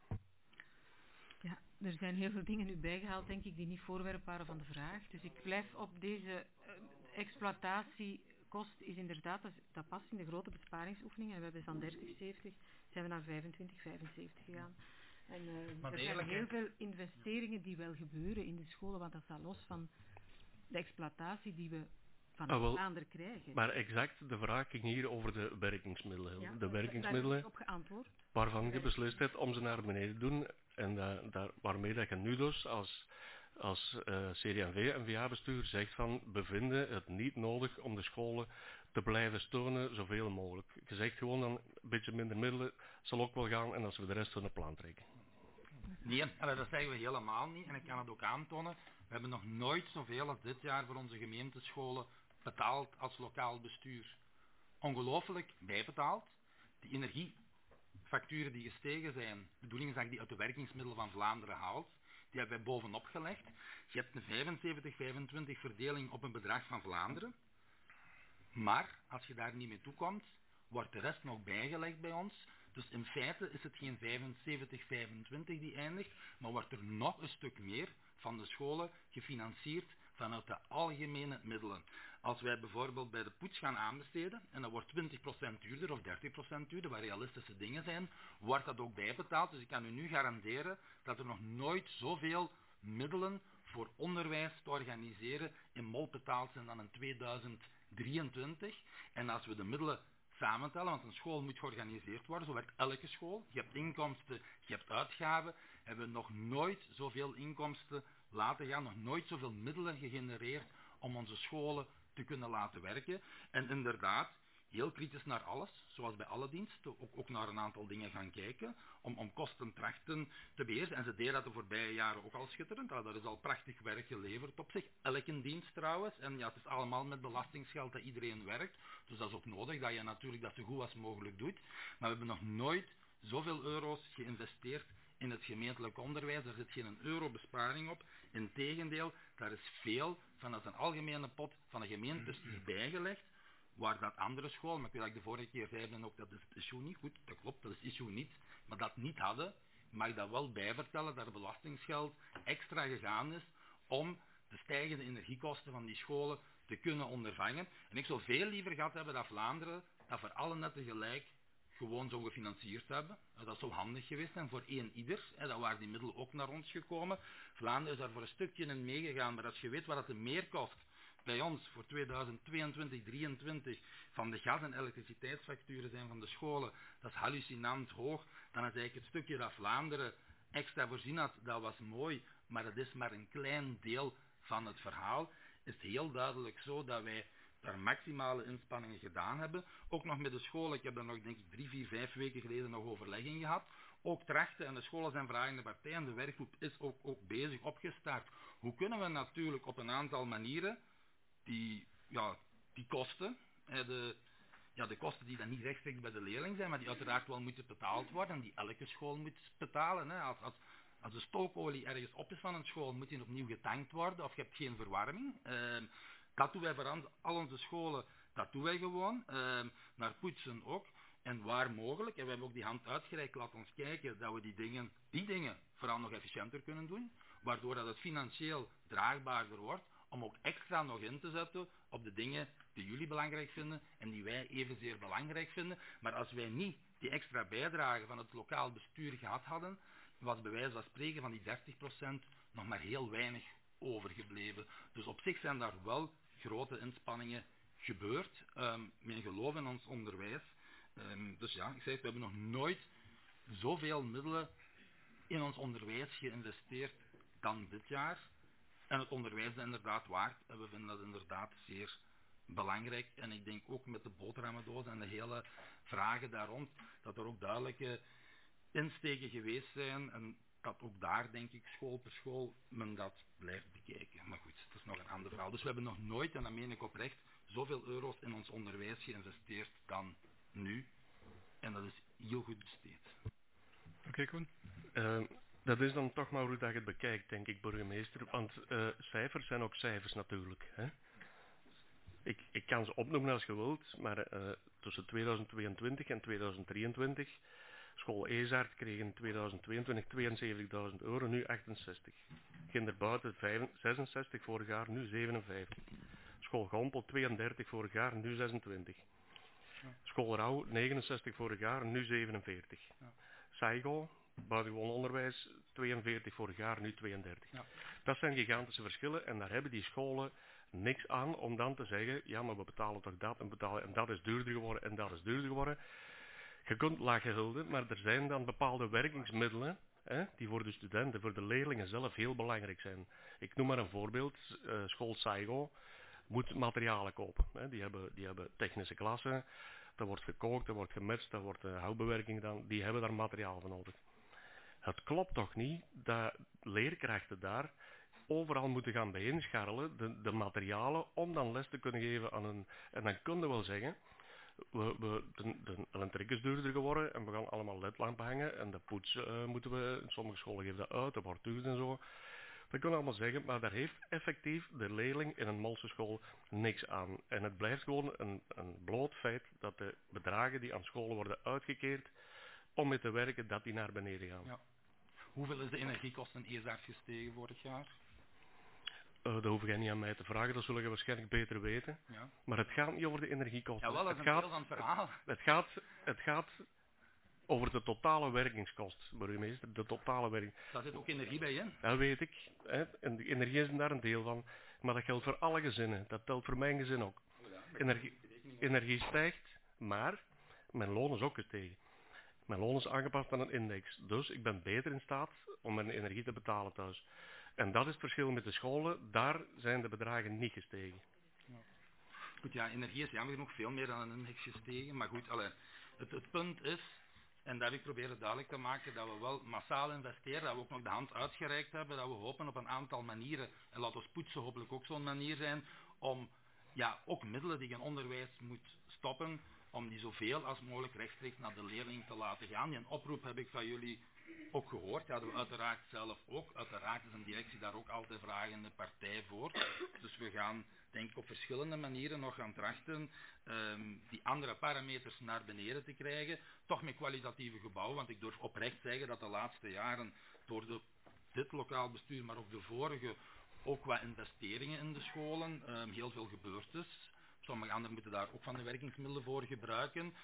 C: Ja, er zijn heel veel dingen nu bijgehaald, denk ik, die niet voorwerp waren van de vraag. Dus ik blijf op deze exploitatiekost is inderdaad, dat past in de grote besparingsoefeningen. En we hebben van 30-70 zijn we naar 25-75 gegaan. En er zijn heel veel investeringen die wel gebeuren in de scholen, want dat staat los van de exploitatie die we van Vlaanderen krijgen.
F: Maar exact, de vraag ging hier over de werkingsmiddelen.
C: Ja,
F: de werkingsmiddelen
C: daar is op geantwoord.
F: Waarvan je beslist hebt om ze naar beneden te doen en waarmee dat je nu dus als CD&V en VA-bestuur zegt van we vinden het niet nodig om de scholen te blijven steunen zoveel mogelijk. Je zegt gewoon dan een beetje minder middelen zal ook wel gaan en dat we de rest van de plan trekken.
I: Nee, dat zeggen we helemaal niet en ik kan het ook aantonen. We hebben nog nooit zoveel als dit jaar voor onze gemeentescholen betaald als lokaal bestuur. Ongelooflijk bijbetaald. De energiefacturen die gestegen zijn, de bedoeling is dat ik die uit de werkingsmiddelen van Vlaanderen haalt. Die hebben wij bovenop gelegd. Je hebt een 75-25 verdeling op een bedrag van Vlaanderen. Maar als je daar niet mee toekomt, wordt de rest nog bijgelegd bij ons. Dus in feite is het geen 75-25 die eindigt, maar wordt er nog een stuk meer van de scholen gefinancierd vanuit de algemene middelen. Als wij bijvoorbeeld bij de poets gaan aanbesteden, en dat wordt 20% duurder of 30% duurder, wat realistische dingen zijn, wordt dat ook bijbetaald. Dus ik kan u nu garanderen dat er nog nooit zoveel middelen voor onderwijs te organiseren in mol betaald zijn dan in 2023. En als we de middelen samentellen, want een school moet georganiseerd worden, zo werkt elke school. Je hebt inkomsten, je hebt uitgaven. Hebben we nog nooit zoveel inkomsten laten gaan, nog nooit zoveel middelen gegenereerd om onze scholen te kunnen laten werken. En inderdaad, heel kritisch naar alles, zoals bij alle diensten, ook naar een aantal dingen gaan kijken, om kosten trachten te beheersen. En ze deden dat de voorbije jaren ook al schitterend. Dat is al prachtig werk geleverd op zich. Elke dienst trouwens. En ja, het is allemaal met belastingsgeld dat iedereen werkt. Dus dat is ook nodig dat je natuurlijk dat zo goed als mogelijk doet. Maar we hebben nog nooit zoveel euro's geïnvesteerd in het gemeentelijk onderwijs. Er zit geen euro besparing op. Integendeel, daar is veel vanuit een algemene pot van de gemeentebestuur bijgelegd. Waar dat andere school, maar ik weet dat ik de vorige keer zei ook dat is het issue niet, goed, dat klopt, dat is het issue niet, maar dat niet hadden, mag ik dat wel bijvertellen dat er belastingsgeld extra gegaan is om de stijgende energiekosten van die scholen te kunnen ondervangen. En ik zou veel liever gehad hebben dat Vlaanderen dat voor alle net tegelijk gewoon zo gefinancierd hebben. Dat zou handig geweest zijn voor ieder. Dat waren die middelen ook naar ons gekomen. Vlaanderen is daar voor een stukje in meegegaan, maar als je weet wat het meer kost bij ons voor 2022-2023 van de gas- en elektriciteitsfacturen zijn van de scholen, dat is hallucinant hoog. Dan is eigenlijk het stukje dat Vlaanderen extra voorzien had, dat was mooi, maar dat is maar een klein deel van het verhaal. Het is heel duidelijk zo dat wij daar maximale inspanningen gedaan hebben. Ook nog met de scholen, ik heb daar nog denk ik 3, 4, 5 weken geleden nog overlegging gehad. Ook trachten, en de scholen zijn vragende partij en de werkgroep is ook bezig opgestart. Hoe kunnen we natuurlijk op een aantal manieren die kosten, de kosten die dan niet rechtstreeks bij de leerling zijn, maar die uiteraard wel moeten betaald worden en die elke school moet betalen. Als de stookolie ergens op is van een school, moet die opnieuw getankt worden of je hebt geen verwarming. Dat doen wij voor al onze scholen, dat doen wij gewoon. Naar poetsen ook. En waar mogelijk, en we hebben ook die hand uitgereikt, laat ons kijken dat we die dingen vooral nog efficiënter kunnen doen, waardoor dat het financieel draagbaarder wordt, om ook extra nog in te zetten op de dingen die jullie belangrijk vinden en die wij evenzeer belangrijk vinden. Maar als wij niet die extra bijdrage van het lokaal bestuur gehad hadden, was bij wijze van spreken van die 30% nog maar heel weinig overgebleven. Dus op zich zijn daar wel grote inspanningen gebeurd. Mijn geloof in ons onderwijs. Dus ja, ik zei het, we hebben nog nooit zoveel middelen in ons onderwijs geïnvesteerd dan dit jaar. En het onderwijs is inderdaad waard. En we vinden dat inderdaad zeer belangrijk. En ik denk ook met de boterhammendoos en de hele vragen daar rond, dat er ook duidelijke insteken geweest zijn. En dat ook daar, denk ik, school per school, men dat blijft bekijken. Maar goed, dat is nog een ander verhaal. Dus we hebben nog nooit, en dat meen ik oprecht, zoveel euro's in ons onderwijs geïnvesteerd dan nu. En dat is heel goed besteed.
F: Oké, Koen. Dat is dan toch maar hoe dat je het bekijkt, denk ik, burgemeester. Want cijfers zijn ook cijfers natuurlijk. Hè? Ik kan ze opnoemen als je wilt, maar tussen 2022 en 2023, school Ezaert kreeg in 2022 72.000 euro, nu 68. Kinderbuiten 66 vorig jaar, nu 57. School Gompel 32 vorig jaar, nu 26. School Rauw 69 vorig jaar, nu 47. Saigo, buitengewoon onderwijs, 42 vorig jaar, nu 32. Dat zijn gigantische verschillen en daar hebben die scholen niks aan om dan te zeggen, ja maar we betalen toch dat en dat is duurder geworden en dat is duurder geworden. Je kunt lage hulden, maar er zijn dan bepaalde werkingsmiddelen die voor de studenten, voor de leerlingen zelf heel belangrijk zijn. Ik noem maar een voorbeeld, school Saigo moet materialen kopen. Die hebben technische klassen, er wordt gekookt, er wordt gemetst, er wordt houtbewerking gedaan, die hebben daar materiaal voor nodig. Het klopt toch niet dat leerkrachten daar overal moeten gaan bijeenscharrelen, de materialen, om dan les te kunnen geven aan hun. En dan kun je wel zeggen, de elektriek is duurder geworden en we gaan allemaal ledlampen hangen en de poets moeten we, in sommige scholen geven dat uit, dat wordt duurder en zo. Dat kunnen we allemaal zeggen, maar daar heeft effectief de leerling in een Molsenschool niks aan. En het blijft gewoon een bloot feit dat de bedragen die aan scholen worden uitgekeerd om mee te werken, dat die naar beneden gaan.
I: Ja. Hoeveel is de energiekosten ESART gestegen vorig jaar?
F: Dat hoef jij niet aan mij te vragen, dat zul je waarschijnlijk beter weten.
I: Ja.
F: Maar het gaat niet over de energiekosten.
I: Jawel, dat is een deel van het verhaal.
F: Het gaat over de totale werkingskost, burgemeester. De totale werking.
I: Daar zit ook energie bij in.
F: Dat weet ik. En de energie is daar een deel van. Maar dat geldt voor alle gezinnen. Dat telt voor mijn gezin ook. Energie stijgt, maar mijn loon is ook gestegen. Mijn loon is aangepast aan een index. Dus ik ben beter in staat om mijn energie te betalen thuis. En dat is het verschil met de scholen. Daar zijn de bedragen niet gestegen.
I: Ja. Goed, ja, energie is jammer genoeg veel meer dan een index gestegen. Maar goed, het punt is, en dat heb ik proberen duidelijk te maken, dat we wel massaal investeren, dat we ook nog de hand uitgereikt hebben, dat we hopen op een aantal manieren, en laat ons poetsen hopelijk ook zo'n manier zijn, om ook middelen die in onderwijs moet stoppen, om die zoveel als mogelijk rechtstreeks naar de leerling te laten gaan. Die een oproep heb ik van jullie ook gehoord, dat we uiteraard zelf ook. Uiteraard is een directie daar ook altijd vragende partij voor. Dus we gaan, denk ik, op verschillende manieren nog gaan trachten die andere parameters naar beneden te krijgen. Toch met kwalitatieve gebouwen, want ik durf oprecht zeggen dat de laatste jaren door dit lokaal bestuur, maar ook de vorige, ook qua investeringen in de scholen heel veel gebeurd is. Sommige anderen moeten daar ook van de werkingsmiddelen voor gebruiken.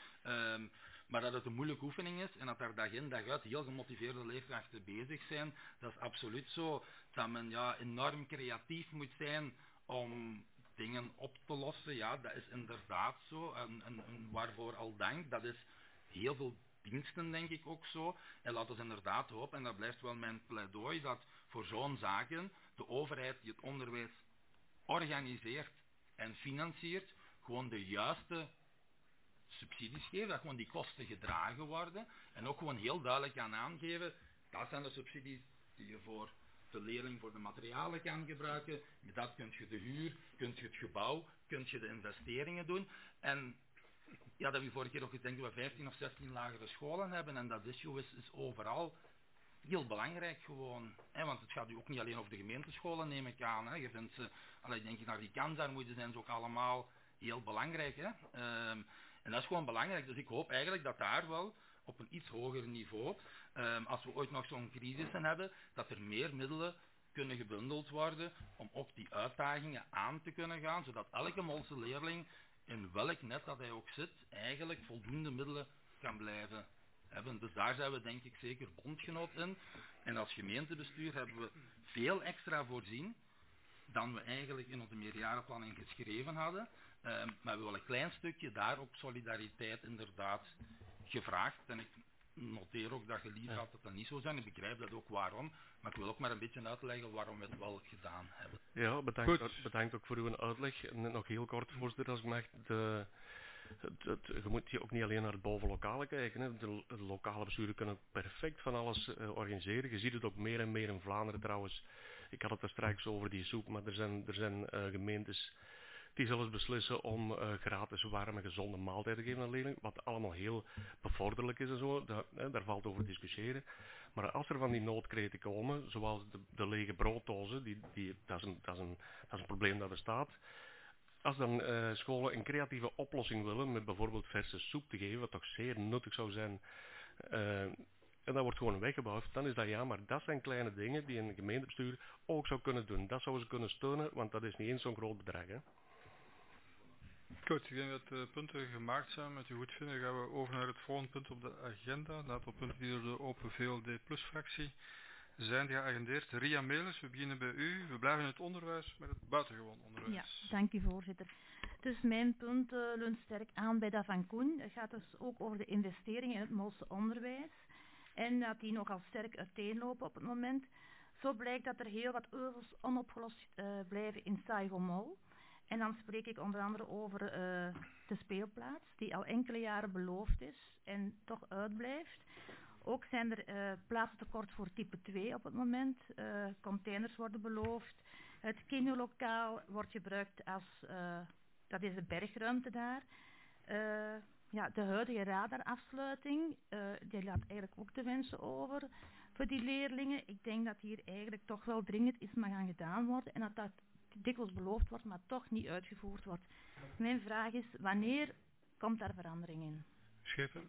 I: Maar dat het een moeilijke oefening is en dat daar dag in dag uit heel gemotiveerde leerkrachten bezig zijn, dat is absoluut zo. Dat men enorm creatief moet zijn om dingen op te lossen. Ja, dat is inderdaad zo. En waarvoor al dank. Dat is heel veel diensten, denk ik, ook zo. En laten we inderdaad hopen, en dat blijft wel mijn pleidooi, dat voor zo'n zaken de overheid die het onderwijs organiseert en financiert, gewoon de juiste subsidies geven, dat gewoon die kosten gedragen worden en ook gewoon heel duidelijk kan aangeven, dat zijn de subsidies die je voor de leerling voor de materialen kan gebruiken, met dat kun je de huur, kun je het gebouw, kun je de investeringen doen en dat heb je vorige keer ook gezegd dat we 15 of 16 lagere scholen hebben en dat issue is overal heel belangrijk gewoon, want het gaat u ook niet alleen over de gemeentescholen, neem ik aan. Je vindt ze, denk je naar die kansarmoede zijn ze ook allemaal heel belangrijk. En dat is gewoon belangrijk, dus ik hoop eigenlijk dat daar wel op een iets hoger niveau, als we ooit nog zo'n crisis hebben, dat er meer middelen kunnen gebundeld worden om ook die uitdagingen aan te kunnen gaan, zodat elke Molse leerling, in welk net dat hij ook zit, eigenlijk voldoende middelen kan blijven hebben. Dus daar zijn we denk ik zeker bondgenoot in. En als gemeentebestuur hebben we veel extra voorzien dan we eigenlijk in onze meerjarenplanning geschreven hadden. Maar we hebben wel een klein stukje daar ook solidariteit inderdaad gevraagd. En ik noteer ook dat je lief had dat dat niet zo zijn. Ik begrijp dat ook waarom. Maar ik wil ook maar een beetje uitleggen waarom we het wel gedaan hebben.
F: Ja, bedankt ook voor uw uitleg. En nog heel kort, voorzitter, als ik mag. Je moet hier ook niet alleen naar het bovenlokale kijken. Hè. De lokale besturen kunnen perfect van alles organiseren. Je ziet het ook meer en meer in Vlaanderen trouwens. Ik had het er straks over die soep, maar er zijn gemeentes die zelfs beslissen om gratis warme, gezonde maaltijden te geven aan leerlingen, wat allemaal heel bevorderlijk is en zo. Daar valt over te discussiëren. Maar als er van die noodkreten komen, zoals de lege brooddozen, dat is een probleem dat bestaat. Als dan scholen een creatieve oplossing willen, met bijvoorbeeld verse soep te geven, wat toch zeer nuttig zou zijn, en dat wordt gewoon weggebouwd, dan is dat maar dat zijn kleine dingen die een gemeentebestuur ook zou kunnen doen. Dat zouden ze kunnen steunen, want dat is niet eens zo'n groot bedrag. Hè?
A: Goed, ik denk dat de punten gemaakt zijn. Met uw goedvinden gaan we over naar het volgende punt op de agenda. Een aantal punten die door de Open VLD Plus fractie zijn geagendeerd. Ria Melis, we beginnen bij u. We blijven in het onderwijs met het buitengewoon onderwijs.
J: Ja, dank u voorzitter. Dus mijn punt leunt sterk aan bij dat van Koen. Het gaat dus ook over de investeringen in het Molse onderwijs. En dat die nogal sterk uiteenlopen op het moment. Zo blijkt dat er heel wat euvels onopgelost blijven in Saigon-Mol. En dan spreek ik onder andere over de speelplaats, die al enkele jaren beloofd is en toch uitblijft. Ook zijn er plaatstekort voor type 2 op het moment. Containers worden beloofd. Het kinolokaal wordt gebruikt als, dat is de bergruimte daar. Ja, de huidige radarafsluiting, die laat eigenlijk ook de wensen over voor die leerlingen. Ik denk dat hier eigenlijk toch wel dringend iets mag aan gedaan worden en dat dat dikwijls beloofd wordt, maar toch niet uitgevoerd wordt. Mijn vraag is, wanneer komt daar verandering in?
A: Schepen.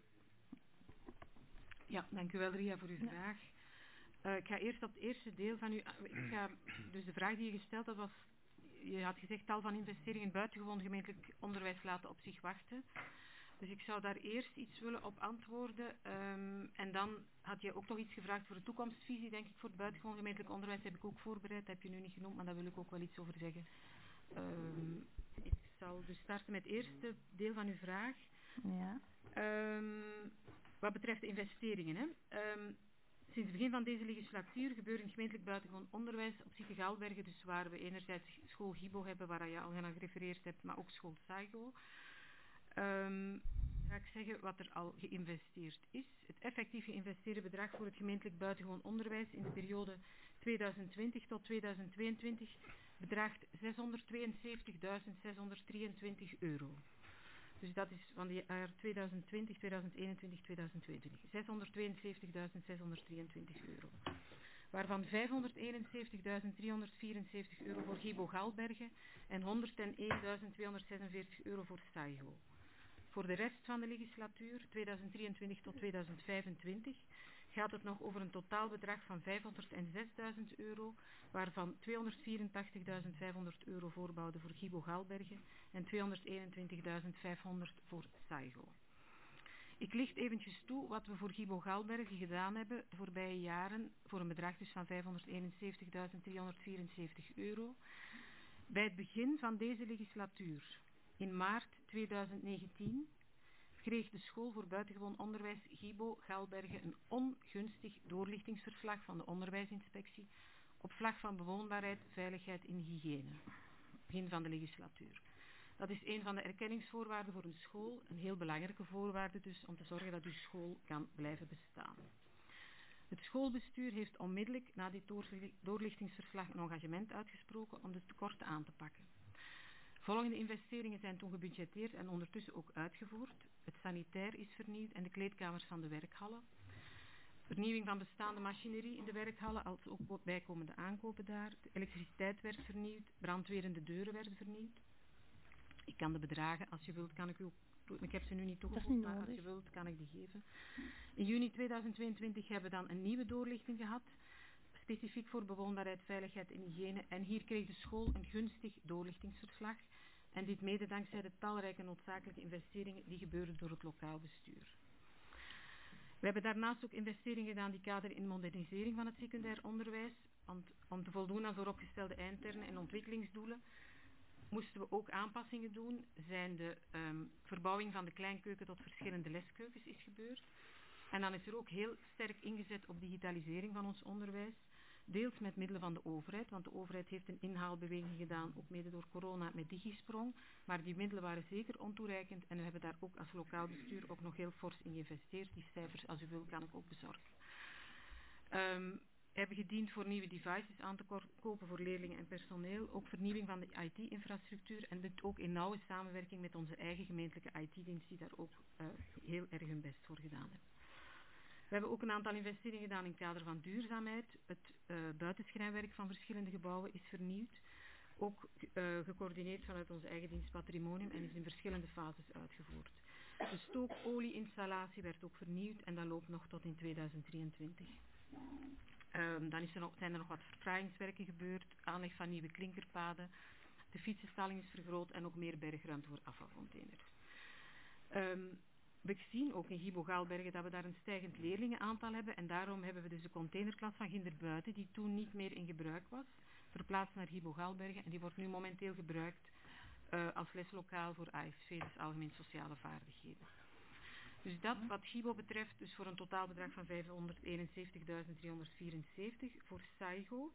C: Ja, dank u wel Ria voor uw vraag. Ik ga eerst op het eerste deel van dus de vraag die je gesteld had was, je had gezegd tal van investeringen in buitengewoon gemeentelijk onderwijs laten op zich wachten. Dus ik zou daar eerst iets willen op antwoorden. En dan had je ook nog iets gevraagd voor de toekomstvisie, denk ik, voor het buitengewoon gemeentelijk onderwijs. Heb ik ook voorbereid, dat heb je nu niet genoemd, maar daar wil ik ook wel iets over zeggen. Ik zal dus starten met het eerste deel van uw vraag.
J: Ja.
C: Wat betreft de investeringen. Hè. Sinds het begin van deze legislatuur gebeuren gemeentelijk buitengewoon onderwijs op Zieke-Gaalbergen, dus waar we enerzijds school Gibo hebben, waar je al aan gerefereerd hebt, maar ook school Saigo. Ga ik zeggen wat er al geïnvesteerd is. Het effectief geïnvesteerde bedrag voor het gemeentelijk buitengewoon onderwijs in de periode 2020 tot 2022 bedraagt €672.623. Dus dat is van de jaar 2020, 2021, 2022. €672.623. Waarvan €571.374 voor Gibo Gaalbergen en €101.246 voor Saigo. Voor de rest van de legislatuur, 2023 tot 2025, gaat het nog over een totaalbedrag van €506.000, waarvan €284.500 voorbouwde voor Gibo Gaalbergen en €221.500 voor Saigo. Ik licht eventjes toe wat we voor Gibo Gaalbergen gedaan hebben de voorbije jaren, voor een bedrag dus van €571.374. Bij het begin van deze legislatuur, in maart 2019, kreeg de school voor buitengewoon onderwijs Gibo Gaalbergen een ongunstig doorlichtingsverslag van de onderwijsinspectie op vlak van bewoonbaarheid, veiligheid en hygiëne. Begin van de legislatuur. Dat is een van de erkenningsvoorwaarden voor een school, een heel belangrijke voorwaarde dus om te zorgen dat uw school kan blijven bestaan. Het schoolbestuur heeft onmiddellijk na dit doorlichtingsverslag een engagement uitgesproken om de tekorten aan te pakken. Volgende investeringen zijn toen gebudgeteerd en ondertussen ook uitgevoerd. Het sanitair is vernieuwd en de kleedkamers van de werkhallen. Vernieuwing van bestaande machinerie in de werkhallen, als ook bijkomende aankopen daar. De elektriciteit werd vernieuwd, brandwerende deuren werden vernieuwd. Ik kan de bedragen, als je wilt, kan ik u ook... Ik heb ze nu niet toegevoegd, maar als je wilt, kan ik die geven. In juni 2022 hebben we dan een nieuwe doorlichting gehad, specifiek voor bewoonbaarheid, veiligheid en hygiëne. En hier kreeg de school een gunstig doorlichtingsverslag. En dit mede dankzij de talrijke noodzakelijke investeringen die gebeurden door het lokaal bestuur. We hebben daarnaast ook investeringen gedaan die kaderen in modernisering van het secundair onderwijs. Want om te voldoen aan vooropgestelde eindtermen en ontwikkelingsdoelen moesten we ook aanpassingen doen. Zijn de verbouwing van de kleinkeuken tot verschillende leskeukens is gebeurd. En dan is er ook heel sterk ingezet op digitalisering van ons onderwijs. Deels met middelen van de overheid, want de overheid heeft een inhaalbeweging gedaan, ook mede door corona met Digisprong. Maar die middelen waren zeker ontoereikend en we hebben daar ook als lokaal bestuur ook nog heel fors in geïnvesteerd. Die cijfers, als u wil, kan ik ook bezorgen. Hebben gediend voor nieuwe devices aan te kopen voor leerlingen en personeel. Ook vernieuwing van de IT-infrastructuur en dit ook in nauwe samenwerking met onze eigen gemeentelijke IT-dienst die daar ook heel erg hun best voor gedaan hebben. We hebben ook een aantal investeringen gedaan in het kader van duurzaamheid. Het buitenschrijnwerk van verschillende gebouwen is vernieuwd. Ook gecoördineerd vanuit onze eigen dienst Patrimonium en is in verschillende fases uitgevoerd. De stookolieinstallatie werd ook vernieuwd en dat loopt nog tot in 2023. Dan zijn er nog wat verfraaiingswerken gebeurd, aanleg van nieuwe klinkerpaden, De fietsenstalling is vergroot en ook meer bergruimte voor afvalcontainers. We zien ook in Gibo Gaalbergen dat we daar een stijgend leerlingenaantal hebben en daarom hebben we dus de containerklas van Ginderbuiten, die toen niet meer in gebruik was, verplaatst naar Gibo Gaalbergen en die wordt nu momenteel gebruikt als leslokaal voor ASV, dus Algemeen Sociale Vaardigheden. Dus dat wat Gibo betreft, dus voor een totaalbedrag van 571.374 voor SAIGO.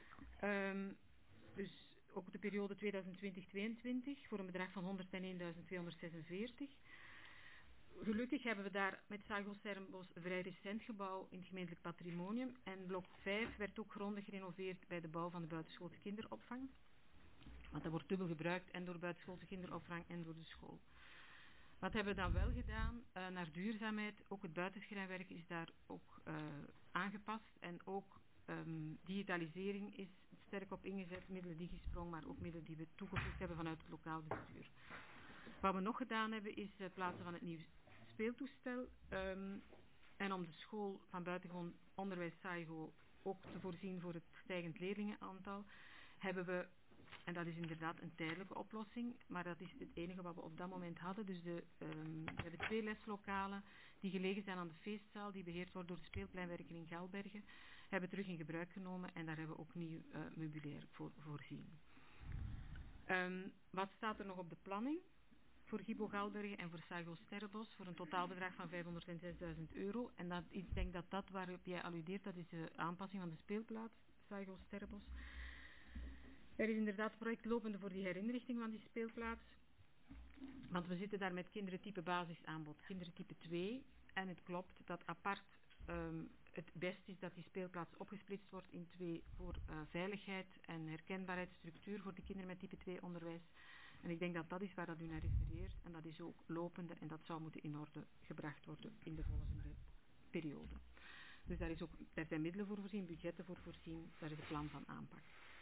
C: Dus ook de periode 2020-2022 voor een bedrag van 101.246. Gelukkig hebben we daar met SAIGO Sterrenbosch een vrij recent gebouw in het gemeentelijk patrimonium. En blok 5 werd ook grondig gerenoveerd bij de bouw van de buitenschoolse kinderopvang. Want dat wordt dubbel gebruikt en door buitenschoolse kinderopvang en door de school. Wat hebben we dan wel gedaan? Naar duurzaamheid, ook het buitenschrijnwerk is daar ook aangepast. En ook digitalisering is sterk op ingezet, middelen Digisprong, maar ook middelen die we toegevoegd hebben vanuit het lokaal bestuur. Wat we nog gedaan hebben is het plaatsen van het nieuw speeltoestel. En om de school van buitengewoon onderwijs SAIGO ook te voorzien voor het stijgend leerlingenaantal, hebben we, en dat is inderdaad een tijdelijke oplossing, maar dat is het enige wat we op dat moment hadden. Dus we hebben 2 leslokalen die gelegen zijn aan de feestzaal, die beheerd wordt door de speelpleinwerker in Gaalbergen, hebben terug in gebruik genomen en daar hebben we ook nieuw meubilair voor voorzien. Wat staat er nog op de planning? Voor Gibo Gaalbergen en voor SAIGO Sterrenbosch voor een totaalbedrag van €506.000. En dat, ik denk dat dat waarop jij alludeert, dat is de aanpassing van de speelplaats, SAIGO Sterrenbosch. Er is inderdaad project lopende voor die herinrichting van die speelplaats. Want we zitten daar met kinderentype basisaanbod, kinderentype 2. En het klopt dat apart het best is dat die speelplaats opgesplitst wordt in 2 voor veiligheid en herkenbaarheid, structuur voor de kinderen met type 2 onderwijs. En ik denk dat dat is waar dat u naar refereert en dat is ook lopende en dat zou moeten in orde gebracht worden in de volgende periode. Dus daar zijn middelen voor voorzien, budgetten voor voorzien, daar is een plan van aanpak.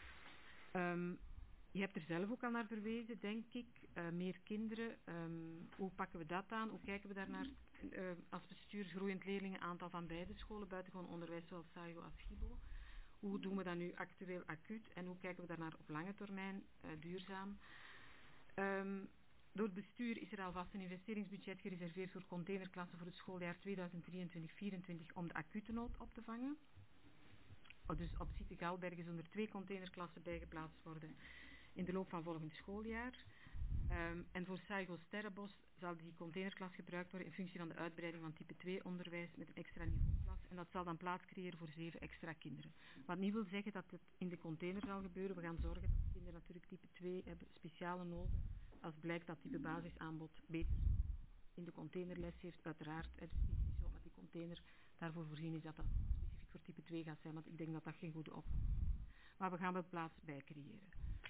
C: Je hebt er zelf ook al naar verwezen, denk ik, meer kinderen. Hoe pakken we dat aan? Hoe kijken we daarnaar als bestuur groeiend leerlingenaantal van beide scholen, buitengewoon onderwijs zowel SAIGO als Gibo? Hoe doen we dat nu actueel acuut en hoe kijken we daarnaar op lange termijn duurzaam? Door het bestuur is er alvast een investeringsbudget gereserveerd voor containerklassen voor het schooljaar 2023-2024 om de acute nood op te vangen. Dus op site Gaalbergen zullen er 2 containerklassen bijgeplaatst worden in de loop van volgend schooljaar. En voor SAIGO Sterrenbosch zal die containerklas gebruikt worden in functie van de uitbreiding van type 2 onderwijs met een extra niveauklas. En dat zal dan plaats creëren voor 7 extra kinderen. Wat niet wil zeggen dat het in de container zal gebeuren. We gaan zorgen dat de kinderen natuurlijk type 2 hebben speciale noden. Als blijkt dat type basisaanbod beter in de containerles heeft, uiteraard. Het is niet zo met die container daarvoor voorzien is dat dat specifiek voor type 2 gaat zijn. Want ik denk dat dat geen goede oplossing is. Maar we gaan wel plaats bij creëren.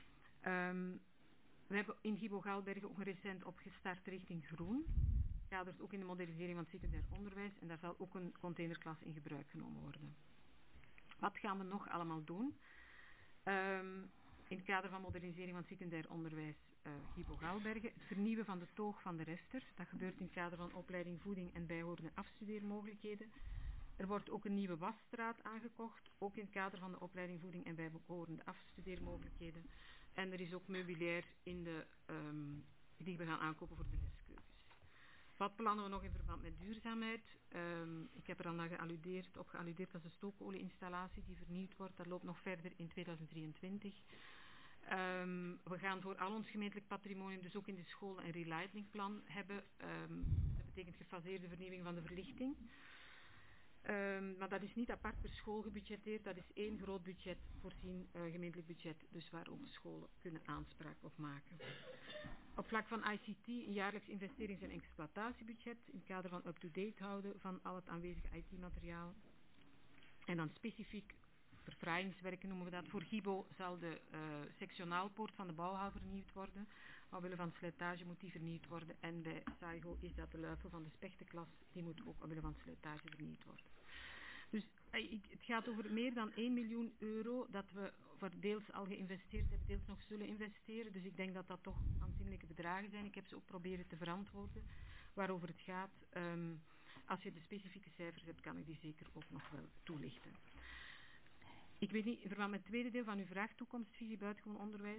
C: We hebben in Gibo Gaalbergen ook een recent opgestart richting groen. Kadert ook in de modernisering van het secundair onderwijs en daar zal ook een containerklas in gebruik genomen worden. Wat gaan we nog allemaal doen? In het kader van modernisering van het secundair onderwijs Gibo Gaalbergen, het vernieuwen van de toog van de rester. Dat gebeurt in het kader van opleiding voeding en bijhorende afstudeermogelijkheden. Er wordt ook een nieuwe wasstraat aangekocht, ook in het kader van de opleiding voeding en bijbehorende afstudeermogelijkheden. En er is ook meubilair die we gaan aankopen voor de leskeukens. Wat plannen we nog in verband met duurzaamheid? Ik heb er al naar op gealludeerd, dat is de stookolieinstallatie die vernieuwd wordt. Dat loopt nog verder in 2023. We gaan voor al ons gemeentelijk patrimonium, dus ook in de school, een relightingplan hebben. Dat betekent gefaseerde vernieuwing van de verlichting. Maar dat is niet apart per school gebudgeteerd, dat is 1 groot budget voorzien, gemeentelijk budget, dus waar ook scholen kunnen aanspraak op maken. Op vlak van ICT een jaarlijks investerings- en exploitatiebudget in het kader van up-to-date houden van al het aanwezige IT-materiaal. En dan specifiek verfraaiingswerken noemen we dat. Voor Gibo zal de sectionaalpoort van de bouwhal vernieuwd worden. Omwille van slijtage moet die vernieuwd worden. En bij SAIGO is dat de luifel van de spechtenklas. Die moet ook omwille van slijtage vernieuwd worden. Dus het gaat over meer dan 1 miljoen euro dat we voor deels al geïnvesteerd hebben, deels nog zullen investeren. Dus ik denk dat dat toch aanzienlijke bedragen zijn. Ik heb ze ook proberen te verantwoorden waarover het gaat. Als je de specifieke cijfers hebt, kan ik die zeker ook nog wel toelichten. Ik weet niet, in verband met het tweede deel van uw vraag, toekomstvisie buitengewoon onderwijs.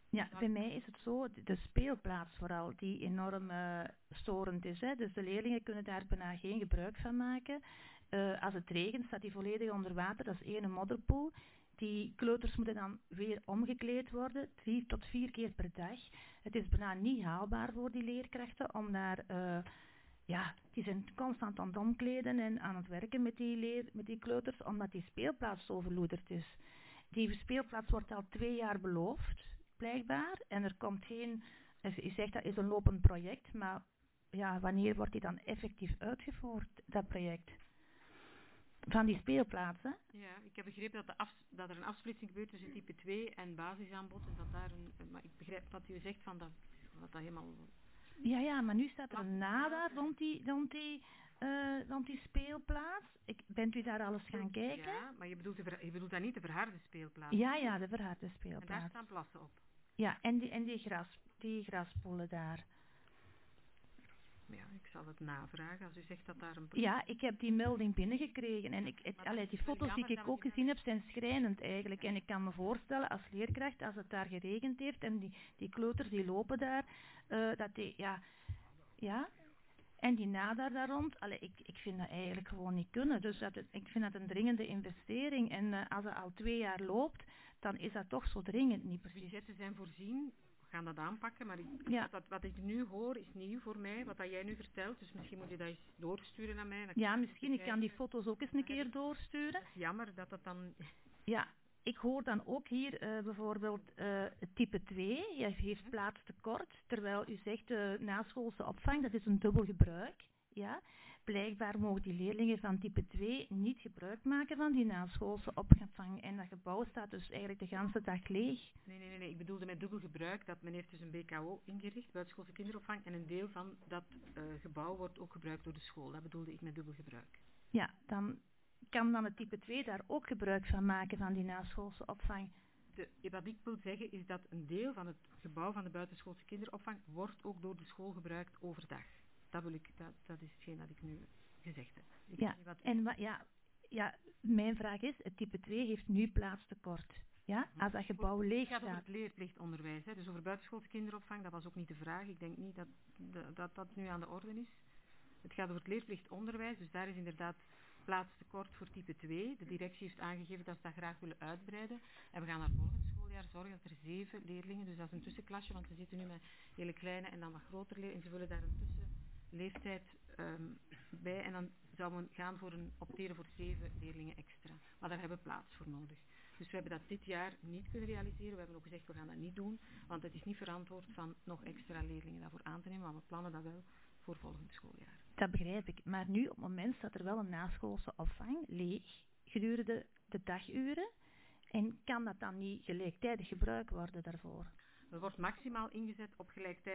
J: Ja, bij mij is het zo, de speelplaats vooral, die enorm storend is. Hè. Dus de leerlingen kunnen daar bijna geen gebruik van maken. Als het regent staat die volledig onder water, dat is één modderpoel. Die kleuters moeten dan weer omgekleed worden, 3 tot 4 keer per dag. Het is bijna niet haalbaar voor die leerkrachten om daar... die zijn constant aan het omkleden en aan het werken met die kleuters, omdat die speelplaats overloederd is. Die speelplaats wordt al 2 jaar beloofd, blijkbaar. En er komt geen... Je zegt dat is een lopend project, maar ja, wanneer wordt die dan effectief uitgevoerd, dat project? Van die speelplaatsen?
C: Ja, ik heb begrepen dat er een afsplitsing gebeurt tussen type 2 en basisaanbod. En dat daar maar ik begrijp wat u zegt van dat helemaal...
J: Ja, maar nu staat er een nada rond die speelplaats. Bent u daar alles gaan kijken?
C: Ja, maar je bedoelt dan niet de verharde speelplaats?
J: Ja, de verharde speelplaats.
C: En daar staan plassen op?
J: Ja, en die graspoelen daar.
C: Ja, ik zal het navragen als u zegt dat daar een...
J: Ja, ik heb die melding binnengekregen en die foto's die ik ook gezien heb zijn schrijnend eigenlijk. En ik kan me voorstellen als leerkracht, als het daar geregend heeft en die kleuters die lopen daar, en die nada daar rond, ik vind dat eigenlijk gewoon niet kunnen. Dus ik vind dat een dringende investering en als het al 2 jaar loopt, dan is dat toch zo dringend niet precies.
C: Budgetten zijn voorzien. We gaan dat aanpakken, maar wat ik nu hoor is nieuw voor mij, wat dat jij nu vertelt. Dus misschien moet je dat eens doorsturen naar mij.
J: Ja, misschien. Ik kan die foto's ook eens een keer doorsturen.
C: Het is jammer dat het dan...
J: Ja, ik hoor dan ook hier bijvoorbeeld type 2, je heeft plaatstekort, terwijl u zegt naschoolse opvang, dat is een dubbel gebruik. Ja. Blijkbaar mogen die leerlingen van type 2 niet gebruik maken van die naschoolse opvang. En dat gebouw staat dus eigenlijk de hele dag leeg.
C: Nee. Ik bedoelde met dubbel gebruik dat men heeft dus een BKO ingericht, buitenschoolse kinderopvang. En een deel van dat gebouw wordt ook gebruikt door de school. Dat bedoelde ik met dubbel gebruik.
J: Ja, dan kan het type 2 daar ook gebruik van maken van die naschoolse opvang.
C: Wat ik wil zeggen is dat een deel van het gebouw van de buitenschoolse kinderopvang wordt ook door de school gebruikt overdag. Dat is hetgeen dat ik nu gezegd heb.
J: Mijn vraag is, het type 2 heeft nu plaatstekort. Ja? Als dat gebouw leeg staat.
C: Het gaat over het leerplichtonderwijs. Hè? Dus over buitenschoolse kinderopvang, dat was ook niet de vraag. Ik denk niet dat nu aan de orde is. Het gaat over het leerplichtonderwijs, dus daar is inderdaad plaatstekort voor type 2. De directie heeft aangegeven dat ze dat graag willen uitbreiden. En we gaan naar volgend schooljaar zorgen dat er 7 leerlingen, dus dat is een tussenklasje, want we zitten nu met hele kleine en dan wat grotere leerlingen. En ze willen daar een tussenleeftijd bij en dan zouden we gaan opteren voor 7 leerlingen extra. Maar daar hebben we plaats voor nodig. Dus we hebben dat dit jaar niet kunnen realiseren. We hebben ook gezegd, we gaan dat niet doen, want het is niet verantwoord van nog extra leerlingen daarvoor aan te nemen, maar we plannen dat wel voor volgend schooljaar.
J: Dat begrijp ik. Maar nu op het moment staat er wel een naschoolse opvang leeg gedurende de daguren. En kan dat dan niet gelijktijdig gebruikt worden daarvoor?
C: Er wordt maximaal ingezet op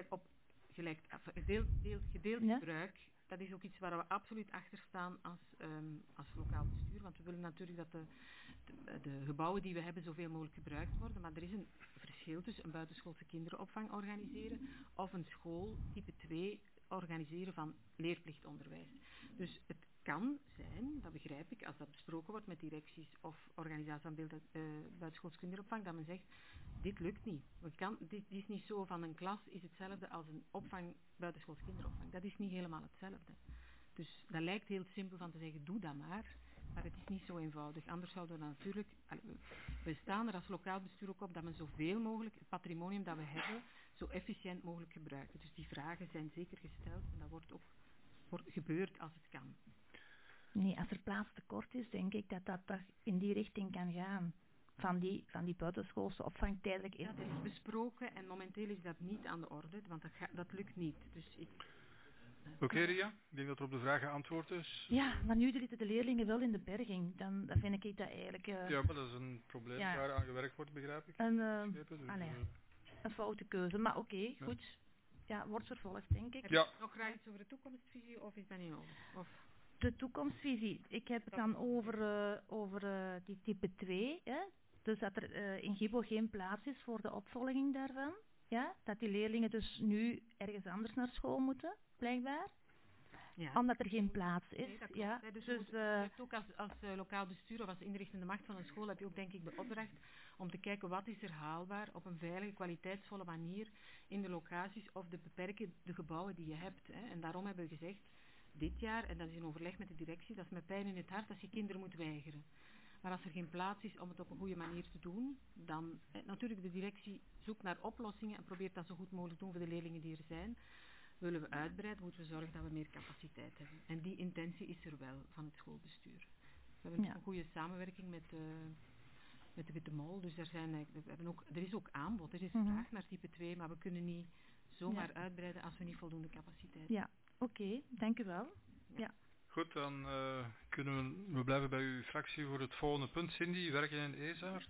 C: gedeeld gebruik. Dat is ook iets waar we absoluut achter staan als lokaal bestuur. Want we willen natuurlijk dat de gebouwen die we hebben zoveel mogelijk gebruikt worden. Maar er is een verschil tussen een buitenschoolse kinderopvang organiseren of een school type 2 organiseren van leerplichtonderwijs. Dus het kan zijn, dat begrijp ik, als dat besproken wordt met directies of organisaties van buitenschoolse kinderopvang, dat men zegt, dit lukt niet. Dit is niet zo van een klas is hetzelfde als een opvang buitenschoolse kinderopvang. Dat is niet helemaal hetzelfde. Dus dat lijkt heel simpel van te zeggen, doe dat maar het is niet zo eenvoudig. Anders zouden we natuurlijk, we staan er als lokaal bestuur ook op dat men zoveel mogelijk het patrimonium dat we hebben, zo efficiënt mogelijk gebruiken. Dus die vragen zijn zeker gesteld en dat wordt ook gebeurd als het kan.
J: Nee, als er plaatstekort is, denk ik dat dat in die richting kan gaan. Van die buitenschoolse opvang tijdelijk in.
C: Dat is besproken en momenteel is dat niet aan de orde, want dat lukt niet. Dus
A: Oké, Ria, ik denk dat er op de vraag geantwoord is.
J: Ja, maar nu zitten de leerlingen wel in de berging. Dan vind ik dat eigenlijk...
A: ja, maar dat is een probleem waar aan gewerkt wordt, begrijp ik.
J: Een foute keuze, maar oké, goed. Ja, wordt vervolgd, denk ik.
C: Heb je nog graag iets over de toekomstvisie of is dat niet nodig?
J: De toekomstvisie. Ik heb het dan over die type 2. Hè? Dus dat er in Gibo geen plaats is voor de opvolging daarvan. Ja? Dat die leerlingen dus nu ergens anders naar school moeten, blijkbaar.
C: Ja.
J: Omdat er geen plaats is.
C: Nee, dat klopt,
J: Ja.
C: hè. Dus
J: Dus,
C: je hebt ook als lokaal bestuur of als inrichtende macht van een school heb je ook denk ik de opdracht om te kijken wat is er haalbaar op een veilige, kwaliteitsvolle manier in de locaties of te beperken de gebouwen die je hebt. Hè. En daarom hebben we gezegd, dit jaar, en dat is in overleg met de directie, dat is met pijn in het hart als je kinderen moet weigeren. Maar als er geen plaats is om het op een goede manier te doen, dan natuurlijk de directie zoekt naar oplossingen en probeert dat zo goed mogelijk te doen voor de leerlingen die er zijn. Willen we uitbreiden, moeten we zorgen dat we meer capaciteit hebben. En die intentie is er wel van het schoolbestuur. We hebben ook een goede samenwerking met de Witte Mol, dus er is ook aanbod, er is vraag naar type 2, maar we kunnen niet zomaar uitbreiden als we niet voldoende capaciteit hebben.
J: Ja, oké, dank u wel. Ja.
A: Goed, dan kunnen we blijven bij uw fractie voor het volgende punt. Cindy, werken in Ezaert.